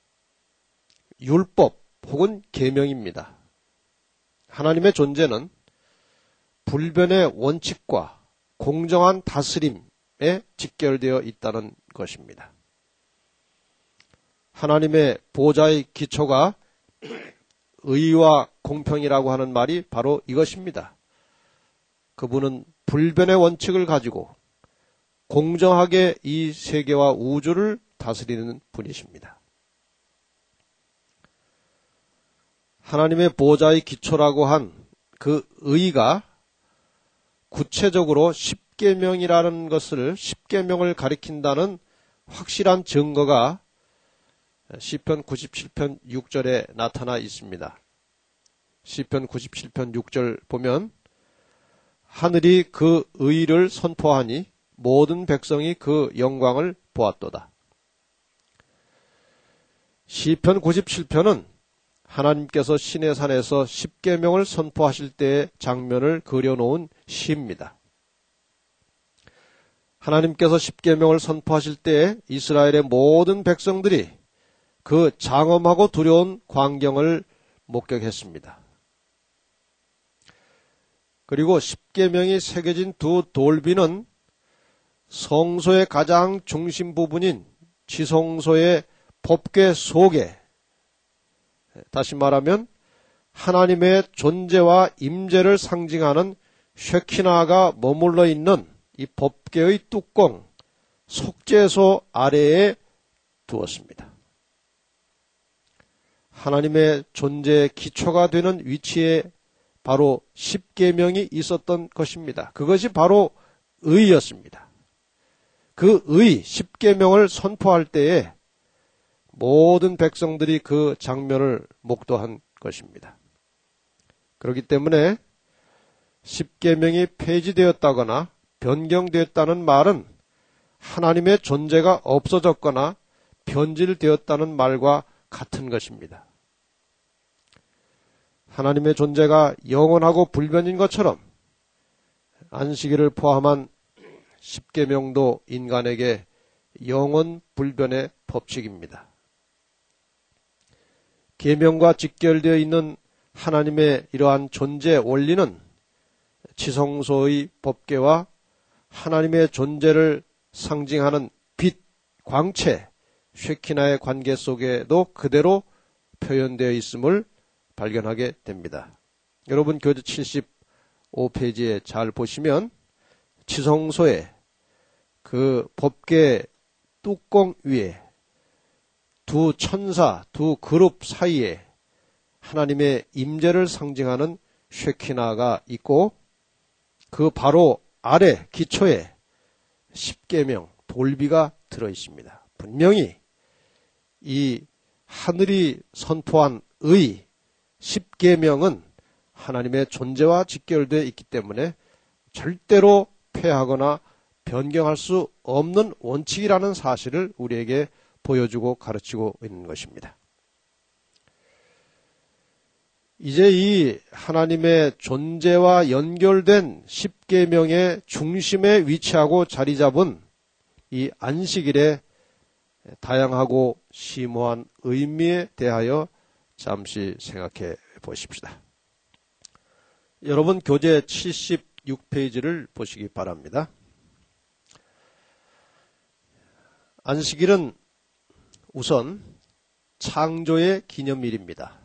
율법 혹은 계명입니다. 하나님의 존재는 불변의 원칙과 공정한 다스림에 직결되어 있다는 것입니다. 하나님의 보좌의 기초가 의와 공평이라고 하는 말이 바로 이것입니다. 그분은 불변의 원칙을 가지고 공정하게 이 세계와 우주를 다스리는 분이십니다. 하나님의 보좌의 기초라고 한 그 의가 구체적으로 십계명이라는 것을 십계명을 가리킨다는 확실한 증거가 시편 97편 6절에 나타나 있습니다. 시편 97편 6절 보면 하늘이 그 의를 선포하니 모든 백성이 그 영광을 보았도다. 시편 97편은 하나님께서 시내산에서 십계명을 선포하실 때의 장면을 그려놓은 시입니다. 하나님께서 십계명을 선포하실 때 이스라엘의 모든 백성들이 그 장엄하고 두려운 광경을 목격했습니다. 그리고 십계명이 새겨진 두 돌비는 성소의 가장 중심 부분인 지성소의 법궤 속에, 다시 말하면 하나님의 존재와 임재를 상징하는 쉐키나가 머물러 있는 이 법궤의 뚜껑, 속죄소 아래에 두었습니다. 하나님의 존재의 기초가 되는 위치에 바로 십계명이 있었던 것입니다. 그것이 바로 의였습니다. 그 십계명을 선포할 때에 모든 백성들이 그 장면을 목도한 것입니다. 그렇기 때문에 십계명이 폐지되었다거나 변경되었다는 말은 하나님의 존재가 없어졌거나 변질되었다는 말과 같은 것입니다. 하나님의 존재가 영원하고 불변인 것처럼 안식일을 포함한 십계명도 인간에게 영원 불변의 법칙입니다. 계명과 직결되어 있는 하나님의 이러한 존재 원리는 지성소의 법궤와 하나님의 존재를 상징하는 빛, 광채, 쉐키나의 관계 속에도 그대로 표현되어 있음을 발견하게 됩니다. 여러분 교재 75페이지에 잘 보시면 지성소에 그 법궤 뚜껑 위에 두 천사, 두 그룹 사이에 하나님의 임재를 상징하는 쉐키나가 있고 그 바로 아래 기초에 십계명, 돌비가 들어있습니다. 분명히 이 하늘이 선포한 십계명은 하나님의 존재와 직결되어 있기 때문에 절대로 폐하거나 변경할 수 없는 원칙이라는 사실을 우리에게 보여주고 가르치고 있는 것입니다. 이제 이 하나님의 존재와 연결된 십계명의 중심에 위치하고 자리 잡은 이 안식일의 다양하고 심오한 의미에 대하여 잠시 생각해 보십시다. 여러분 교재 76페이지를 보시기 바랍니다. 안식일은 우선 창조의 기념일입니다.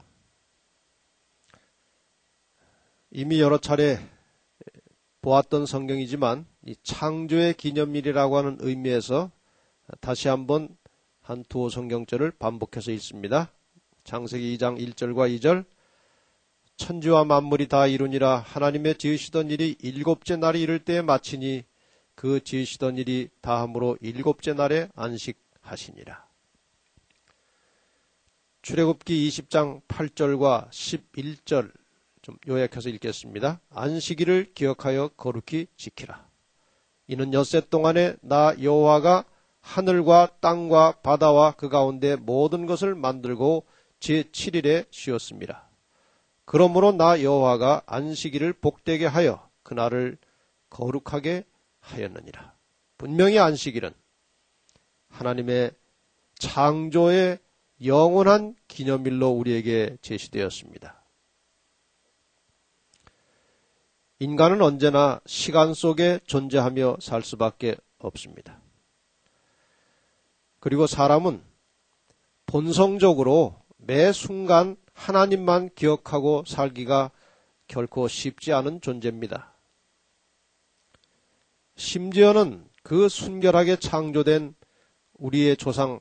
이미 여러 차례 보았던 성경이지만 이 창조의 기념일이라고 하는 의미에서 다시 한번 한 두어 성경절을 반복해서 읽습니다. 창세기 2장 1절과 2절 천지와 만물이 다 이루니라 하나님의 지으시던 일이 일곱째 날이 이를 때에 마치니 그 지으시던 일이 다함으로 일곱째 날에 안식하시니라. 출애굽기 20장 8절과 11절 좀 요약해서 읽겠습니다. 안식일을 기억하여 거룩히 지키라. 이는 엿새 동안에 나 여호와가 하늘과 땅과 바다와 그 가운데 모든 것을 만들고 제7일에 쉬었습니다. 그러므로 나 여호와가 안식일을 복되게 하여 그날을 거룩하게 하였느니라. 분명히 안식일은 하나님의 창조의 영원한 기념일로 우리에게 제시되었습니다. 인간은 언제나 시간 속에 존재하며 살 수밖에 없습니다. 그리고 사람은 본성적으로 매 순간 하나님만 기억하고 살기가 결코 쉽지 않은 존재입니다. 심지어는 그 순결하게 창조된 우리의 조상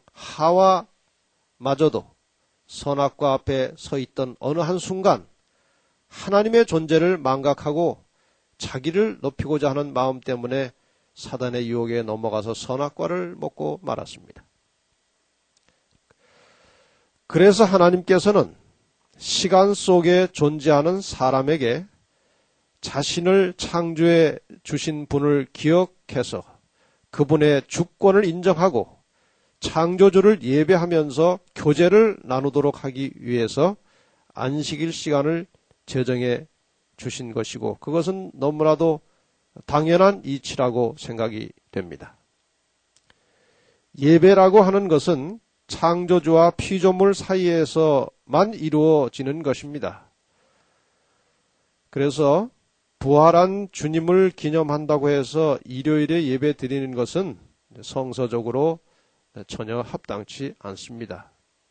하와마저도 선악과 앞에 서 있던 어느 한순간 하나님의 존재를 망각하고 자기를 높이고자 하는 마음 때문에 사단의 유혹에 넘어가서 선악과를 먹고 말았습니다. 그래서 하나님께서는 시간 속에 존재하는 사람에게 자신을 창조해 주신 분을 기억해서 그분의 주권을 인정하고 창조주를 예배하면서 교제를 나누도록 하기 위해서 안식일 시간을 제정해 주신 것이고 그것은 너무나도 당연한 이치라고 생각이 됩니다. 예배라고 하는 것은 창조주와 피조물 사이에서만 이루어지는 것입니다. 그래서 부활한 주님을 기념한다고 해서 일요일에 예배 드리는 것은 성서적으로 전혀 합당치 않습니다.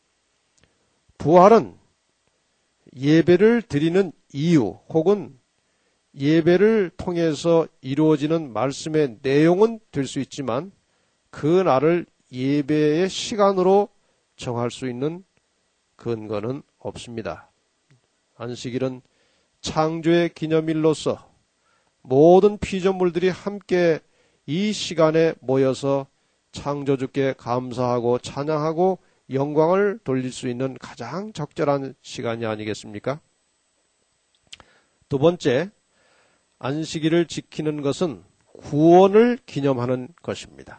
부활은 예배를 드리는 이유 혹은 예배를 통해서 이루어지는 말씀의 내용은 될 수 있지만 그 날을 예배의 시간으로 정할 수 있는 근거는 없습니다. 안식일은 창조의 기념일로서 모든 피조물들이 함께 이 시간에 모여서 창조주께 감사하고 찬양하고 영광을 돌릴 수 있는 가장 적절한 시간이 아니겠습니까? 두 번째, 안식일을 지키는 것은 구원을 기념하는 것입니다.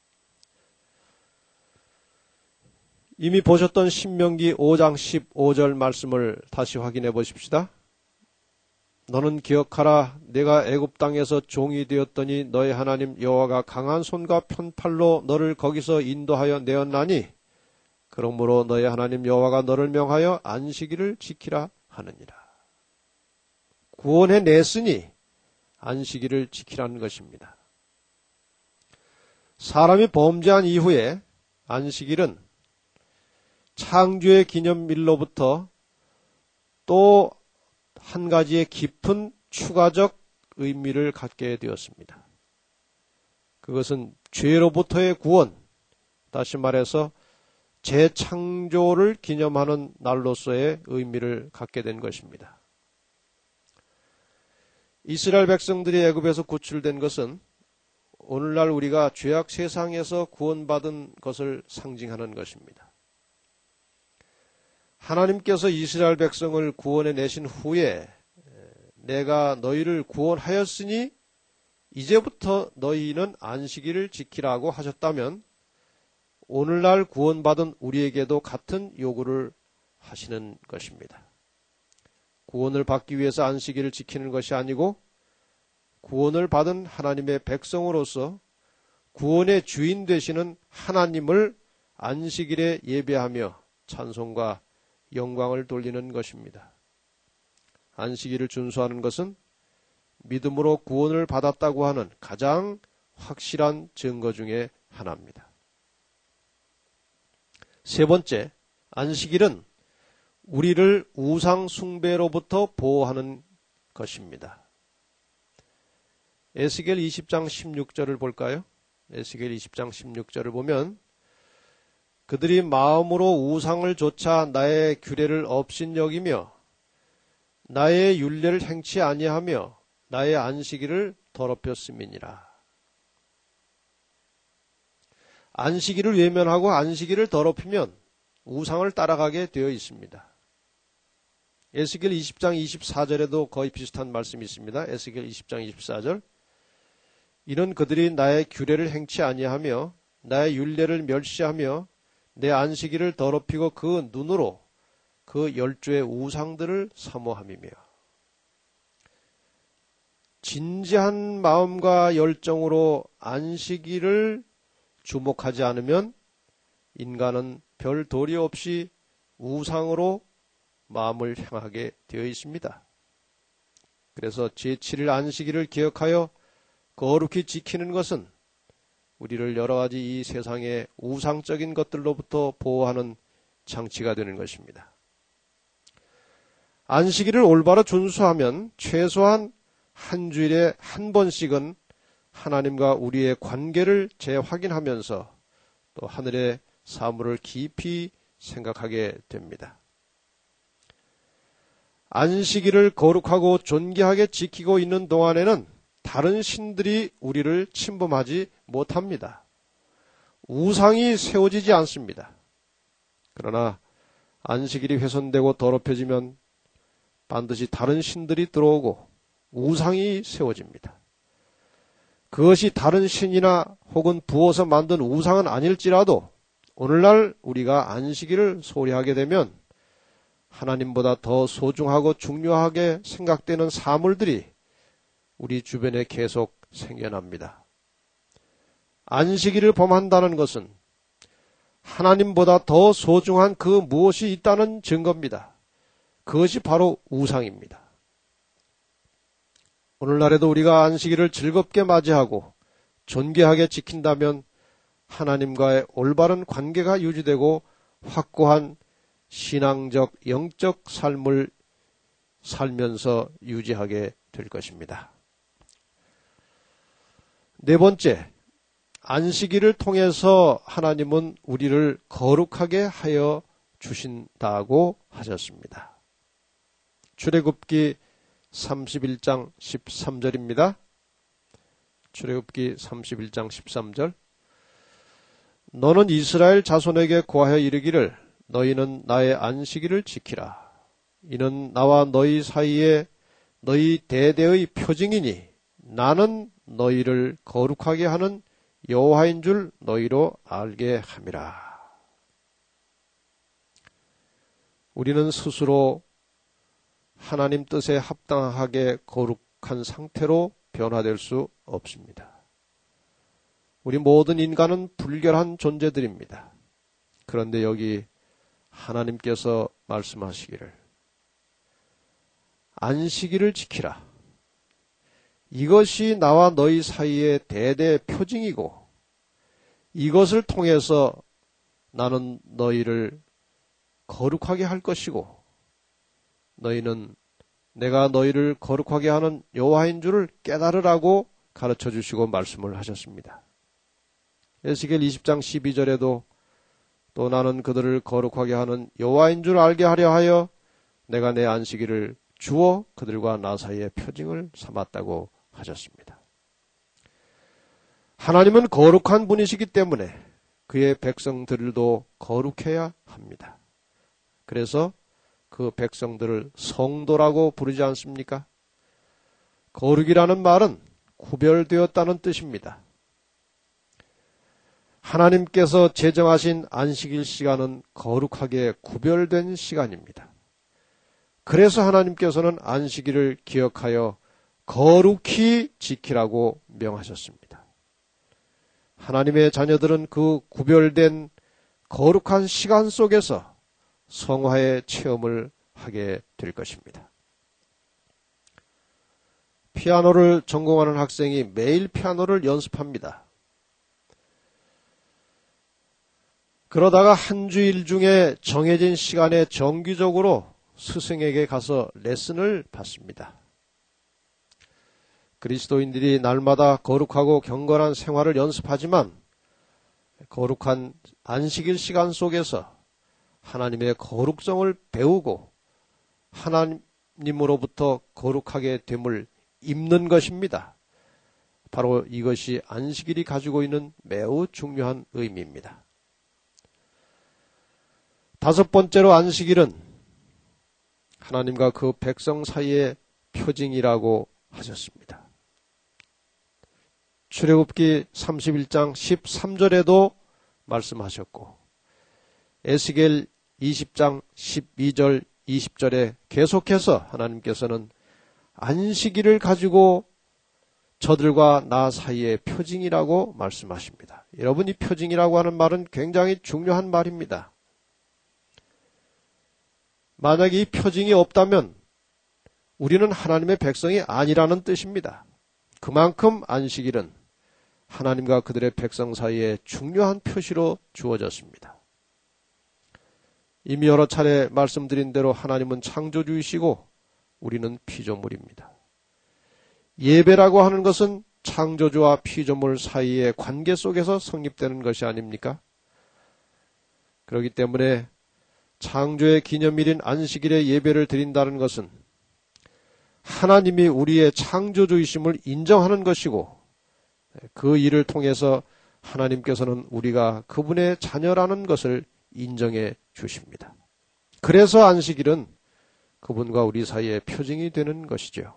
이미 보셨던 신명기 5장 15절 말씀을 다시 확인해 보십시다. 너는 기억하라. 내가 애굽 땅에서 종이 되었더니 너의 하나님 여호와가 강한 손과 편팔로 너를 거기서 인도하여 내었나니 그러므로 너의 하나님 여호와가 너를 명하여 안식일을 지키라 하느니라. 구원해 냈으니 안식일을 지키라는 것입니다. 사람이 범죄한 이후에 안식일은 창조의 기념일로부터 또 한 가지의 깊은 추가적 의미를 갖게 되었습니다. 그것은 죄로부터의 구원, 다시 말해서 재창조를 기념하는 날로서의 의미를 갖게 된 것입니다. 이스라엘 백성들이 애굽에서 구출된 것은 오늘날 우리가 죄악 세상에서 구원받은 것을 상징하는 것입니다. 하나님께서 이스라엘 백성을 구원해 내신 후에 내가 너희를 구원하였으니 이제부터 너희는 안식일을 지키라고 하셨다면 오늘날 구원받은 우리에게도 같은 요구를 하시는 것입니다. 구원을 받기 위해서 안식일을 지키는 것이 아니고 구원을 받은 하나님의 백성으로서 구원의 주인 되시는 하나님을 안식일에 예배하며 찬송과 영광을 돌리는 것입니다. 안식일을 준수하는 것은 믿음으로 구원을 받았다고 하는 가장 확실한 증거 중에 하나입니다. 세 번째, 안식일은 우리를 우상 숭배로부터 보호하는 것입니다. 에스겔 20장 16절을 볼까요? 에스겔 20장 16절을 보면 그들이 마음으로 우상을 좇아 나의 규례를 업신여기며 나의 율례를 행치 아니하며 나의 안식일을 더럽혔음이니라. 안식일을 외면하고 안식일을 더럽히면 우상을 따라가게 되어 있습니다. 에스겔 20장 24절에도 거의 비슷한 말씀이 있습니다. 에스겔 20장 24절. 이는 그들이 나의 규례를 행치 아니하며 나의 율례를 멸시하며 내 안식일을 더럽히고 그 눈으로 그 열조의 우상들을 사모함이며. 진지한 마음과 열정으로 안식일을 주목하지 않으면 인간은 별 도리 없이 우상으로 마음을 향하게 되어 있습니다. 그래서 제7일 안식일을 기억하여 거룩히 지키는 것은 우리를 여러 가지 이 세상의 우상적인 것들로부터 보호하는 장치가 되는 것입니다. 안식일을 올바로 준수하면 최소한 한 주일에 한 번씩은 하나님과 우리의 관계를 재확인하면서 또 하늘의 사물을 깊이 생각하게 됩니다. 안식일을 거룩하고 존귀하게 지키고 있는 동안에는 다른 신들이 우리를 침범하지 못합니다. 우상이 세워지지 않습니다. 그러나 안식일이 훼손되고 더럽혀지면 반드시 다른 신들이 들어오고 우상이 세워집니다. 그것이 다른 신이나 혹은 부어서 만든 우상은 아닐지라도 오늘날 우리가 안식일을 소리하게 되면 하나님보다 더 소중하고 중요하게 생각되는 사물들이 우리 주변에 계속 생겨납니다. 안식일을 범한다는 것은 하나님보다 더 소중한 그 무엇이 있다는 증거입니다. 그것이 바로 우상입니다. 오늘날에도 우리가 안식일을 즐겁게 맞이하고 존귀하게 지킨다면 하나님과의 올바른 관계가 유지되고 확고한 신앙적, 영적 삶을 살면서 유지하게 될 것입니다. 네 번째, 안식일을 통해서 하나님은 우리를 거룩하게 하여 주신다고 하셨습니다. 출애굽기 31장 13절입니다. 출애굽기 31장 13절. 너는 이스라엘 자손에게 고하여 이르기를 너희는 나의 안식일을 지키라. 이는 나와 너희 사이에 너희 대대의 표징이니 나는 너희를 거룩하게 하는 여호와인 줄 너희로 알게 함이라. 우리는 스스로 하나님 뜻에 합당하게 거룩한 상태로 변화될 수 없습니다. 우리 모든 인간은 불결한 존재들입니다. 그런데 여기 하나님께서 말씀하시기를 안식일을 지키라. 이것이 나와 너희 사이의 대대 표징이고 이것을 통해서 나는 너희를 거룩하게 할 것이고 너희는 내가 너희를 거룩하게 하는 여호와인 줄을 깨달으라고 가르쳐 주시고 말씀을 하셨습니다. 에스겔 20장 12절에도 또 나는 그들을 거룩하게 하는 여호와인 줄 알게 하려 하여 내가 내 안식일을 주어 그들과 나 사이의 표징을 삼았다고 하셨습니다. 하나님은 거룩한 분이시기 때문에 그의 백성들도 거룩해야 합니다. 그래서 그 백성들을 성도라고 부르지 않습니까? 거룩이라는 말은 구별되었다는 뜻입니다. 하나님께서 제정하신 안식일 시간은 거룩하게 구별된 시간입니다. 그래서 하나님께서는 안식일을 기억하여 거룩히 지키라고 명하셨습니다. 하나님의 자녀들은 그 구별된 거룩한 시간 속에서 성화의 체험을 하게 될 것입니다. 피아노를 전공하는 학생이 매일 피아노를 연습합니다. 그러다가 한 주일 중에 정해진 시간에 정기적으로 스승에게 가서 레슨을 받습니다. 그리스도인들이 날마다 거룩하고 경건한 생활을 연습하지만 거룩한 안식일 시간 속에서 하나님의 거룩성을 배우고 하나님으로부터 거룩하게 됨을 입는 것입니다. 바로 이것이 안식일이 가지고 있는 매우 중요한 의미입니다. 다섯 번째로 안식일은 하나님과 그 백성 사이의 표징이라고 하셨습니다. 출애굽기 31장 13절에도 말씀하셨고 에스겔 20장 12절 20절에 계속해서 하나님께서는 안식일을 가지고 저들과 나 사이의 표징이라고 말씀하십니다. 여러분, 이 표징이라고 하는 말은 굉장히 중요한 말입니다. 만약에 이 표징이 없다면 우리는 하나님의 백성이 아니라는 뜻입니다. 그만큼 안식일은 하나님과 그들의 백성 사이에 중요한 표시로 주어졌습니다. 이미 여러 차례 말씀드린 대로 하나님은 창조주이시고 우리는 피조물입니다. 예배라고 하는 것은 창조주와 피조물 사이의 관계 속에서 성립되는 것이 아닙니까? 그렇기 때문에 창조의 기념일인 안식일에 예배를 드린다는 것은 하나님이 우리의 창조주이심을 인정하는 것이고 그 일을 통해서 하나님께서는 우리가 그분의 자녀라는 것을 인정해 주십니다. 그래서 안식일은 그분과 우리 사이의 표징이 되는 것이죠.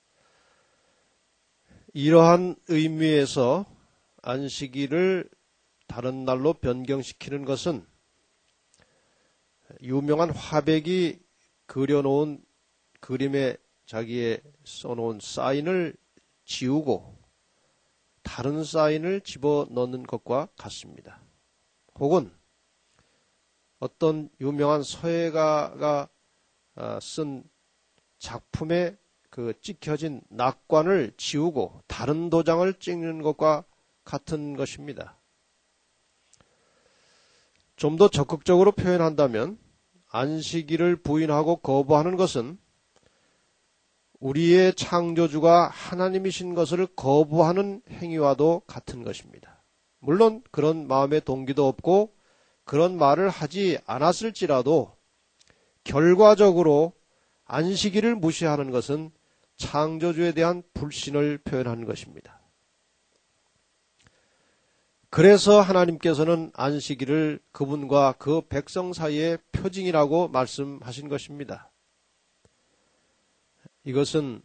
이러한 의미에서 안식일을 다른 날로 변경시키는 것은 유명한 화백이 그려놓은 그림에 자기의 써놓은 사인을 지우고 다른 사인을 집어넣는 것과 같습니다. 혹은 어떤 유명한 서예가가 쓴 작품에 그 찍혀진 낙관을 지우고 다른 도장을 찍는 것과 같은 것입니다. 좀 더 적극적으로 표현한다면 안식일을 부인하고 거부하는 것은 우리의 창조주가 하나님이신 것을 거부하는 행위와도 같은 것입니다. 물론 그런 마음의 동기도 없고 그런 말을 하지 않았을지라도 결과적으로 안식일을 무시하는 것은 창조주에 대한 불신을 표현하는 것입니다. 그래서 하나님께서는 안식일을 그분과 그 백성 사이의 표징이라고 말씀하신 것입니다. 이것은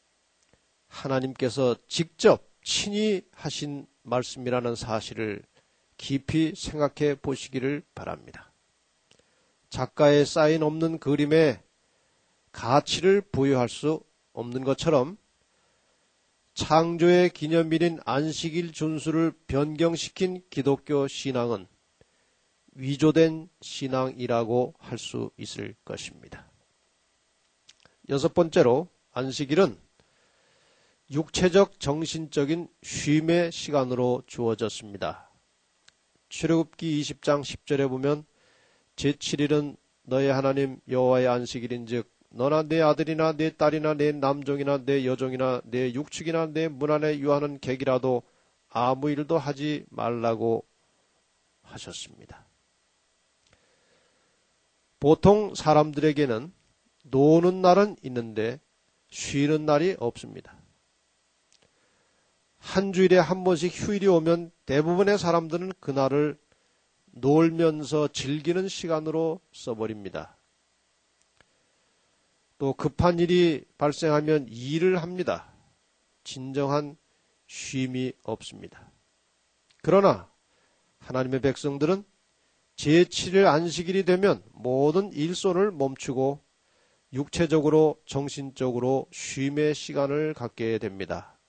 하나님께서 직접 친히 하신 말씀이라는 사실을 깊이 생각해 보시기를 바랍니다. 작가의 사인 없는 그림에 가치를 부여할 수 없는 것처럼 창조의 기념일인 안식일 준수를 변경시킨 기독교 신앙은 위조된 신앙이라고 할 수 있을 것입니다. 여섯 번째로 안식일은 육체적 정신적인 쉼의 시간으로 주어졌습니다. 출애굽기 20장 10절에 보면 제7일은 너의 하나님 여호와의 안식일인즉 너나 내 아들이나 내 딸이나 내 남종이나 내 여종이나 내 육축이나 내 문 안에 유하는 객이라도 아무 일도 하지 말라고 하셨습니다. 보통 사람들에게는 노는 날은 있는데 쉬는 날이 없습니다. 한 주일에 한 번씩 휴일이 오면 대부분의 사람들은 그날을 놀면서 즐기는 시간으로 써버립니다. 또 급한 일이 발생하면 일을 합니다. 진정한 쉼이 없습니다. 그러나 하나님의 백성들은 제7일 안식일이 되면 모든 일손을 멈추고 육체적으로 정신적으로 쉼의 시간을 갖게 됩니다.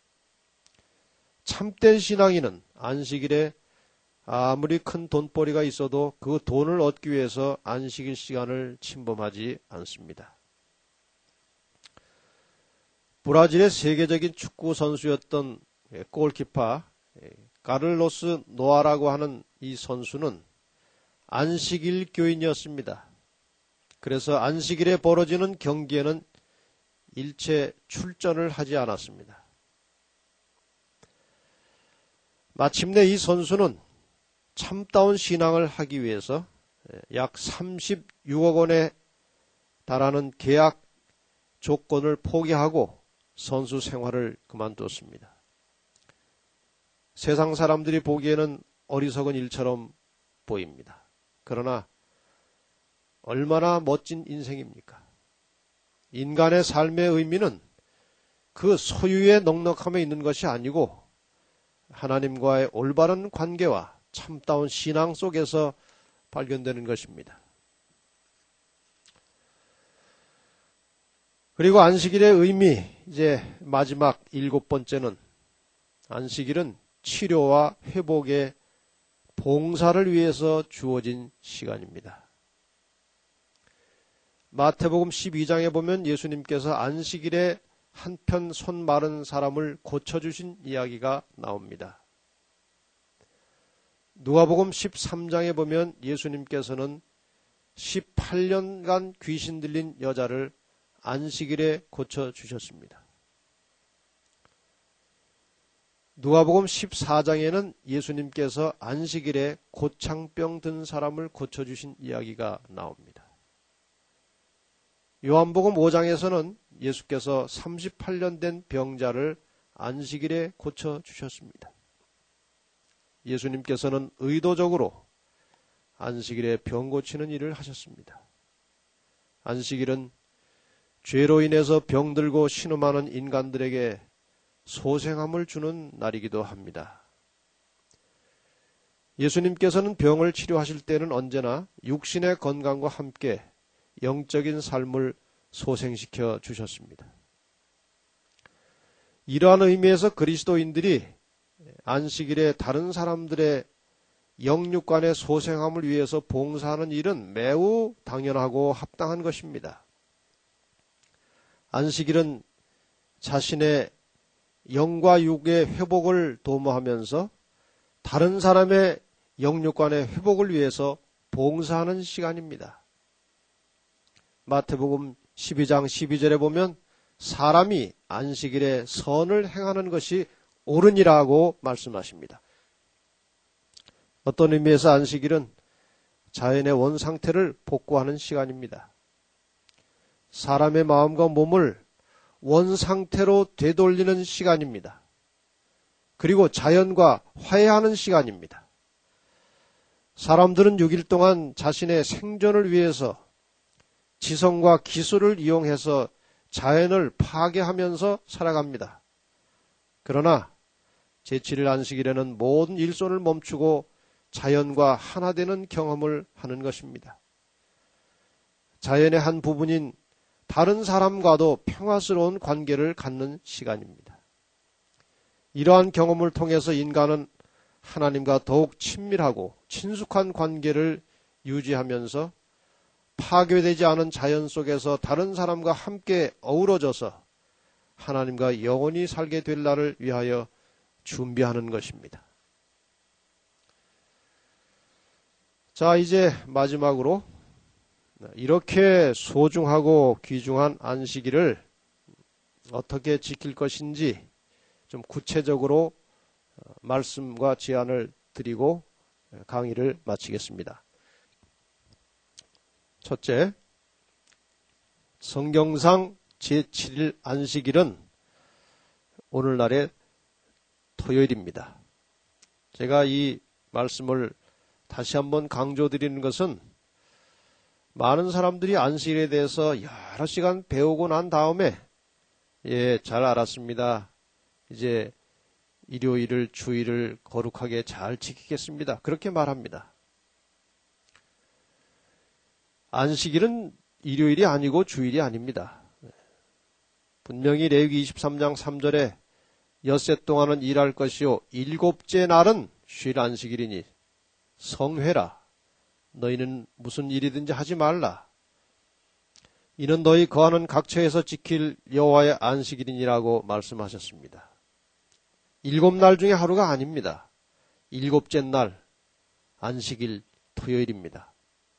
참된 신앙인은 안식일에 아무리 큰 돈벌이가 있어도 그 돈을 얻기 위해서 안식일 시간을 침범하지 않습니다. 브라질의 세계적인 축구 선수였던 골키퍼 카를로스 노아라고 하는 이 선수는 안식일 교인이었습니다. 그래서 안식일에 벌어지는 경기에는 일체 출전을 하지 않았습니다. 마침내 이 선수는 참다운 신앙을 하기 위해서 약 36억 원에 달하는 계약 조건을 포기하고 선수 생활을 그만뒀습니다. 세상 사람들이 보기에는 어리석은 일처럼 보입니다. 그러나 얼마나 멋진 인생입니까? 인간의 삶의 의미는 그 소유의 넉넉함에 있는 것이 아니고 하나님과의 올바른 관계와 참다운 신앙 속에서 발견되는 것입니다. 그리고 안식일의 의미, 이제 마지막 일곱 번째는 안식일은 치료와 회복의 봉사를 위해서 주어진 시간입니다. 마태복음 12장에 보면 예수님께서 안식일에 한편 손 마른 사람을 고쳐주신 이야기가 나옵니다. 누가복음 13장에 보면 예수님께서는 18년간 귀신 들린 여자를 안식일에 고쳐주셨습니다. 누가복음 14장에는 예수님께서 안식일에 고창병 든 사람을 고쳐주신 이야기가 나옵니다. 요한복음 5장에서는 예수께서 38년 된 병자를 안식일에 고쳐주셨습니다. 예수님께서는 의도적으로 안식일에 병 고치는 일을 하셨습니다. 안식일은 죄로 인해서 병들고 신음하는 인간들에게 소생함을 주는 날이기도 합니다. 예수님께서는 병을 치료하실 때는 언제나 육신의 건강과 함께 영적인 삶을 소생시켜 주셨습니다. 이러한 의미에서 그리스도인들이 안식일에 다른 사람들의 영육간의 소생함을 위해서 봉사하는 일은 매우 당연하고 합당한 것입니다. 안식일은 자신의 영과 육의 회복을 도모하면서 다른 사람의 영육간의 회복을 위해서 봉사하는 시간입니다. 마태복음 12장 12절에 보면 사람이 안식일에 선을 행하는 것이 옳으니라고 말씀하십니다. 어떤 의미에서 안식일은 자연의 원상태를 복구하는 시간입니다. 사람의 마음과 몸을 원상태로 되돌리는 시간입니다. 그리고 자연과 화해하는 시간입니다. 사람들은 6일 동안 자신의 생존을 위해서 지성과 기술을 이용해서 자연을 파괴하면서 살아갑니다. 그러나 제7일 안식일에는 모든 일손을 멈추고 자연과 하나 되는 경험을 하는 것입니다. 자연의 한 부분인 다른 사람과도 평화스러운 관계를 갖는 시간입니다. 이러한 경험을 통해서 인간은 하나님과 더욱 친밀하고 친숙한 관계를 유지하면서 파괴되지 않은 자연 속에서 다른 사람과 함께 어우러져서 하나님과 영원히 살게 될 날을 위하여 준비하는 것입니다. 자, 이제 마지막으로 이렇게 소중하고 귀중한 안식일을 어떻게 지킬 것인지 좀 구체적으로 말씀과 제안을 드리고 강의를 마치겠습니다. 첫째, 성경상 제7일 안식일은 오늘날의 토요일입니다. 제가 이 말씀을 다시 한번 강조드리는 것은 많은 사람들이 안식일에 대해서 여러 시간 배우고 난 다음에 잘 알았습니다. 이제 일요일을 주일을 거룩하게 잘 지키겠습니다. 그렇게 말합니다. 안식일은 일요일이 아니고 주일이 아닙니다. 분명히 레위기 23장 3절에 엿새 동안은 일할 것이요 일곱째 날은 쉴 안식일이니 성회라. 너희는 무슨 일이든지 하지 말라. 이는 너희 거하는 각처에서 지킬 여호와의 안식일이니라고 말씀하셨습니다. 7날 중에 하루가 아닙니다. 일곱째 날 안식일 토요일입니다.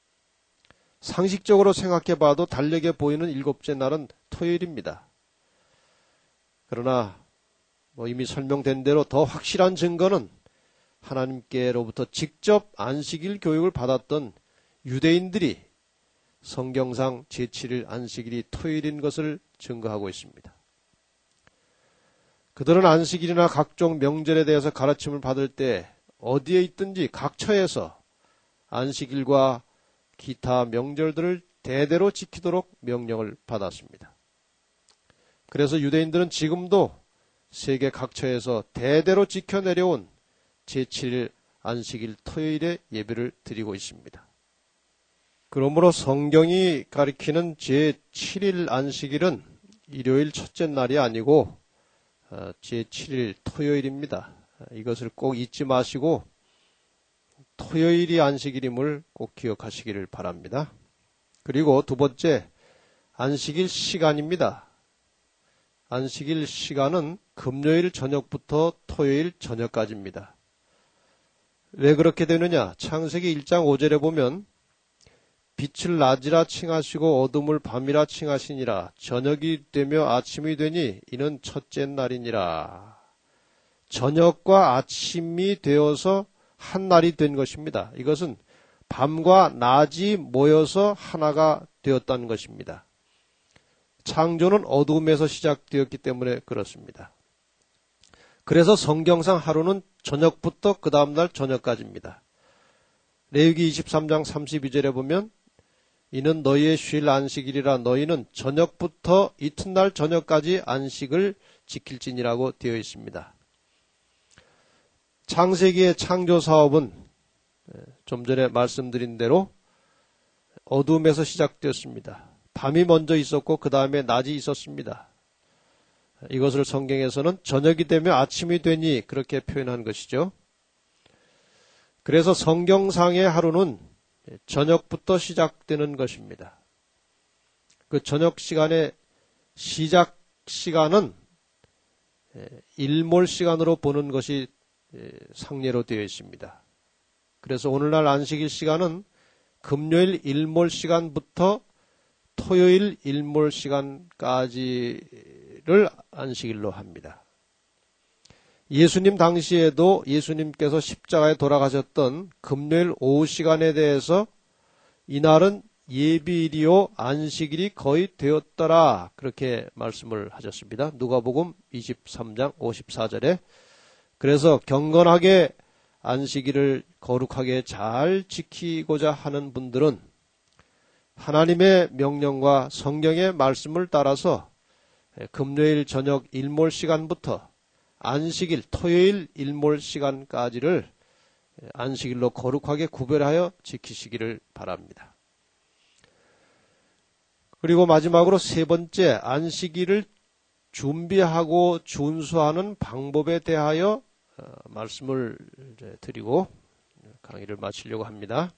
상식적으로 생각해 봐도 달력에 보이는 일곱째 날은 토요일입니다. 그러나 이미 설명된 대로 더 확실한 증거는 하나님께로부터 직접 안식일 교육을 받았던 유대인들이 성경상 제7일 안식일이 토요일인 것을 증거하고 있습니다. 그들은 안식일이나 각종 명절에 대해서 가르침을 받을 때 어디에 있든지 각처에서 안식일과 기타 명절들을 대대로 지키도록 명령을 받았습니다. 그래서 유대인들은 지금도 세계 각처에서 대대로 지켜내려온 제7일 안식일 토요일에 예배를 드리고 있습니다. 그러므로 성경이 가리키는 제7일 안식일은 일요일 첫째 날이 아니고 제7일 토요일입니다. 이것을 꼭 잊지 마시고 토요일이 안식일임을 꼭 기억하시기를 바랍니다. 그리고 두 번째, 안식일 시간입니다. 안식일 시간은 금요일 저녁부터 토요일 저녁까지입니다. 왜 그렇게 되느냐? 창세기 1장 5절에 보면 빛을 낮이라 칭하시고 어둠을 밤이라 칭하시니라. 저녁이 되며 아침이 되니 이는 첫째 날이니라. 저녁과 아침이 되어서 한 날이 된 것입니다. 이것은 밤과 낮이 모여서 하나가 되었다는 것입니다. 창조는 어둠에서 시작되었기 때문에 그렇습니다. 그래서 성경상 하루는 저녁부터 그 다음날 저녁까지입니다. 레위기 23장 32절에 보면 이는 너희의 쉴 안식일이라 너희는 저녁부터 이튿날 저녁까지 안식을 지킬지니라고 되어 있습니다. 창세기의 창조 사업은 좀 전에 말씀드린 대로 어둠에서 시작되었습니다. 밤이 먼저 있었고 그 다음에 낮이 있었습니다. 이것을 성경에서는 저녁이 되며 아침이 되니 그렇게 표현한 것이죠. 그래서 성경상의 하루는 저녁부터 시작되는 것입니다. 그 저녁 시간의 시작 시간은 일몰 시간으로 보는 것이 상례로 되어 있습니다. 그래서 오늘날 안식일 시간은 금요일 일몰 시간부터 토요일 일몰 시간까지를 안식일로 합니다. 예수님 당시에도 예수님께서 십자가에 돌아가셨던 금요일 오후 시간에 대해서 이날은 예비일이요 안식일이 거의 되었더라 그렇게 말씀을 하셨습니다. 누가복음 23장 54절에 그래서 경건하게 안식일을 거룩하게 잘 지키고자 하는 분들은 하나님의 명령과 성경의 말씀을 따라서 금요일 저녁 일몰 시간부터 안식일 토요일 일몰 시간까지를 안식일로 거룩하게 구별하여 지키시기를 바랍니다. 그리고 마지막으로 세 번째, 안식일을 준비하고 준수하는 방법에 대하여 말씀을 드리고 강의를 마치려고 합니다.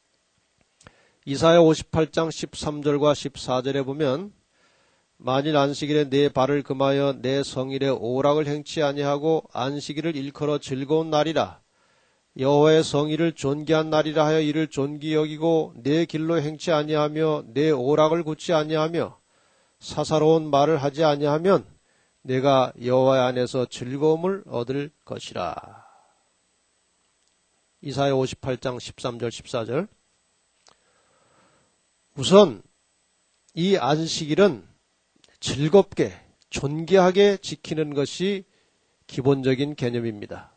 이사야 58장 13절과 14절에 보면 만일 안식일에 내 발을 금하여 내 성일에 오락을 행치 아니하고 안식일을 일컬어 즐거운 날이라 여호와의 성일을 존귀한 날이라 하여 이를 존귀 여기고 내 길로 행치 아니하며 내 오락을 굳지 아니하며 사사로운 말을 하지 아니하면 내가 여호와의 안에서 즐거움을 얻을 것이라. 이사야 58장 13절 14절. 우선 이 안식일은 즐겁게 존귀하게 지키는 것이 기본적인 개념입니다.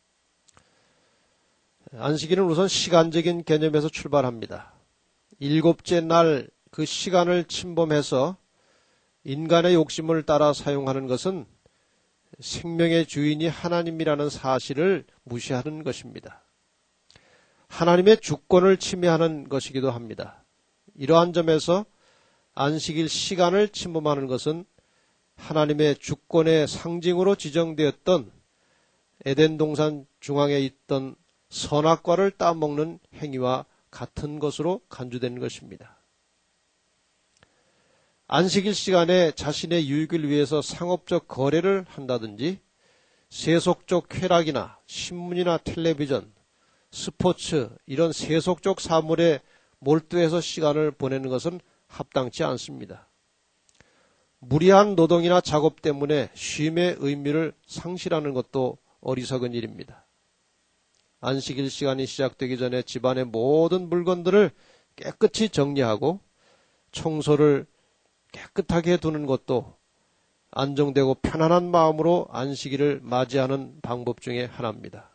안식일은 우선 시간적인 개념에서 출발합니다. 일곱째 날 그 시간을 침범해서 인간의 욕심을 따라 사용하는 것은 생명의 주인이 하나님이라는 사실을 무시하는 것입니다. 하나님의 주권을 침해하는 것이기도 합니다. 이러한 점에서 안식일 시간을 침범하는 것은 하나님의 주권의 상징으로 지정되었던 에덴 동산 중앙에 있던 선악과를 따먹는 행위와 같은 것으로 간주되는 것입니다. 안식일 시간에 자신의 유익을 위해서 상업적 거래를 한다든지 세속적 쾌락이나 신문이나 텔레비전, 스포츠 이런 세속적 사물에 몰두해서 시간을 보내는 것은 합당치 않습니다. 무리한 노동이나 작업 때문에 쉼의 의미를 상실하는 것도 어리석은 일입니다. 안식일 시간이 시작되기 전에 집안의 모든 물건들을 깨끗이 정리하고 청소를 깨끗하게 두는 것도 안정되고 편안한 마음으로 안식일을 맞이하는 방법 중에 하나입니다.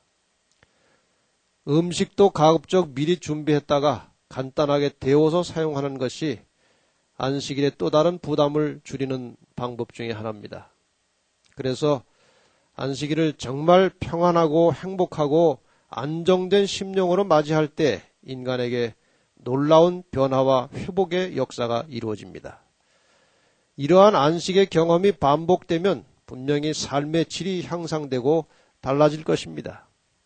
음식도 가급적 미리 준비했다가 간단하게 데워서 사용하는 것이 안식일에 또 다른 부담을 줄이는 방법 중에 하나입니다. 그래서 안식일을 정말 평안하고 행복하고 안정된 심령으로 맞이할 때 인간에게 놀라운 변화와 회복의 역사가 이루어집니다. 이러한 안식의 경험이 반복되면 분명히 삶의 질이 향상되고 달라질 것입니다.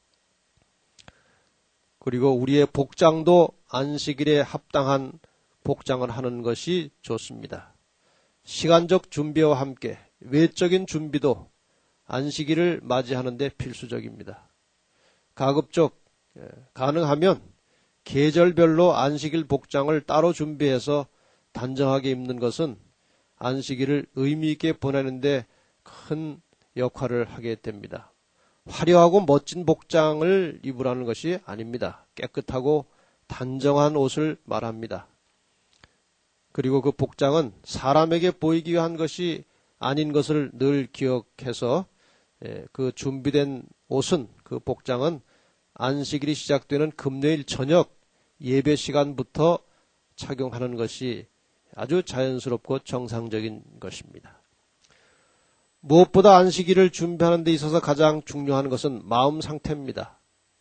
그리고 우리의 복장도 안식일에 합당한 복장을 하는 것이 좋습니다. 시간적 준비와 함께 외적인 준비도 안식일을 맞이하는 데 필수적입니다. 가급적 가능하면 계절별로 안식일 복장을 따로 준비해서 단정하게 입는 것은 안식일을 의미 있게 보내는 데 큰 역할을 하게 됩니다. 화려하고 멋진 복장을 입으라는 것이 아닙니다. 깨끗하고 단정한 옷을 말합니다. 그리고 그 복장은 사람에게 보이기 위한 것이 아닌 것을 늘 기억해서 그 준비된 옷은, 그 복장은 안식일이 시작되는 금요일 저녁 예배 시간부터 착용하는 것이 아주 자연스럽고 정상적인 것입니다. 무엇보다 안식일을 준비하는 데 있어서 가장 중요한 것은 마음 상태입니다.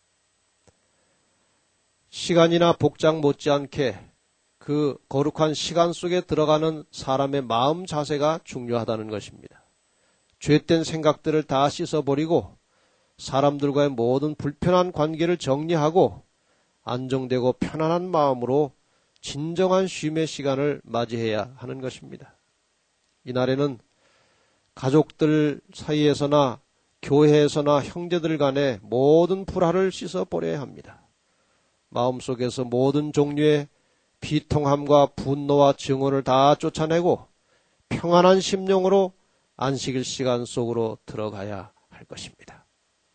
시간이나 복장 못지않게 그 거룩한 시간 속에 들어가는 사람의 마음 자세가 중요하다는 것입니다. 죄된 생각들을 다 씻어버리고 사람들과의 모든 불편한 관계를 정리하고 안정되고 편안한 마음으로 진정한 쉼의 시간을 맞이해야 하는 것입니다. 이날에는 가족들 사이에서나 교회에서나 형제들 간의 모든 불화를 씻어버려야 합니다. 마음속에서 모든 종류의 비통함과 분노와 증오를 다 쫓아내고 평안한 심령으로 안식일 시간 속으로 들어가야 할 것입니다.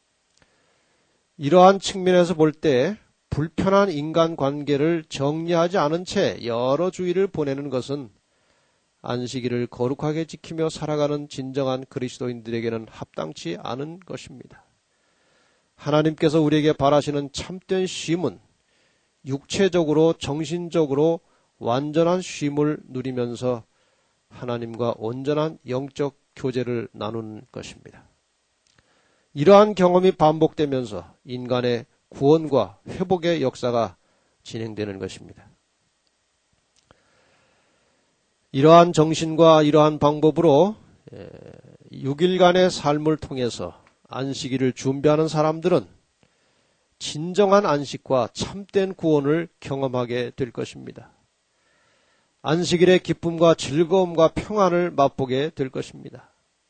이러한 측면에서 볼 때 불편한 인간관계를 정리하지 않은 채 여러 주일을 보내는 것은 안식일을 거룩하게 지키며 살아가는 진정한 그리스도인들에게는 합당치 않은 것입니다. 하나님께서 우리에게 바라시는 참된 쉼은 육체적으로 정신적으로 완전한 쉼을 누리면서 하나님과 온전한 영적 교제를 나누는 것입니다. 이러한 경험이 반복되면서 인간의 구원과 회복의 역사가 진행되는 것입니다. 이러한 정신과 이러한 방법으로 6일간의 삶을 통해서 안식일을 준비하는 사람들은 진정한 안식과 참된 구원을 경험하게 될 것입니다. 안식일의 기쁨과 즐거움과 평안을 맛보게 될 것입니다.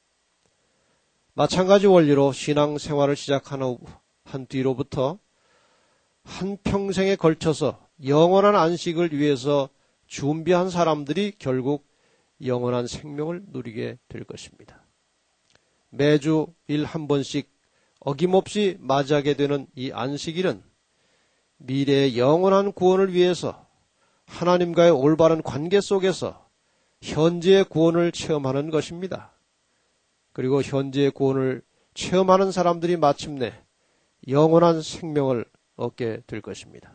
마찬가지 원리로 신앙생활을 시작한 뒤로부터 한평생에 걸쳐서 영원한 안식을 위해서 준비한 사람들이 결국 영원한 생명을 누리게 될 것입니다. 매주 일 한 번씩 어김없이 맞이하게 되는 이 안식일은 미래의 영원한 구원을 위해서 하나님과의 올바른 관계 속에서 현재의 구원을 체험하는 것입니다. 그리고 현재의 구원을 체험하는 사람들이 마침내 영원한 생명을 얻게 될 것입니다.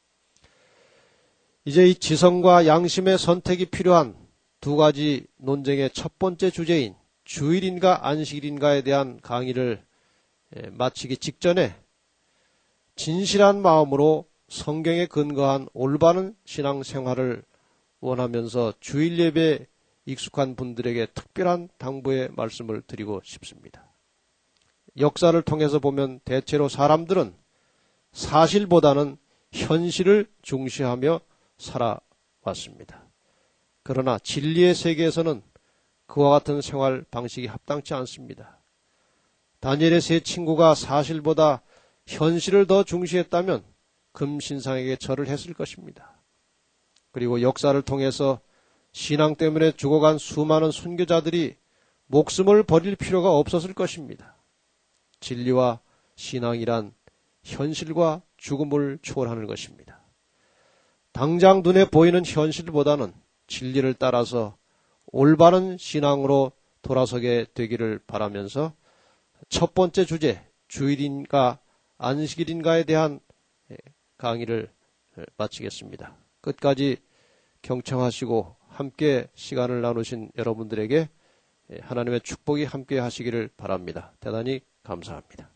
이제 이 지성과 양심의 선택이 필요한 두 가지 논쟁의 첫 번째 주제인 주일인가 안식일인가에 대한 강의를 마치기 직전에 진실한 마음으로 성경에 근거한 올바른 신앙생활을 원하면서 주일 예배에 익숙한 분들에게 특별한 당부의 말씀을 드리고 싶습니다. 역사를 통해서 보면 대체로 사람들은 사실보다는 현실을 중시하며 살아왔습니다. 그러나 진리의 세계에서는 그와 같은 생활 방식이 합당치 않습니다. 다니엘의 세 친구가 사실보다 현실을 더 중시했다면 금신상에게 절을 했을 것입니다. 그리고 역사를 통해서 신앙 때문에 죽어간 수많은 순교자들이 목숨을 버릴 필요가 없었을 것입니다. 진리와 신앙이란 현실과 죽음을 초월하는 것입니다. 당장 눈에 보이는 현실보다는 진리를 따라서 올바른 신앙으로 돌아서게 되기를 바라면서 첫 번째 주제, 주일인가 안식일인가에 대한 강의를 마치겠습니다. 끝까지 경청하시고 함께 시간을 나누신 여러분들에게 하나님의 축복이 함께 하시기를 바랍니다. 대단히 감사합니다.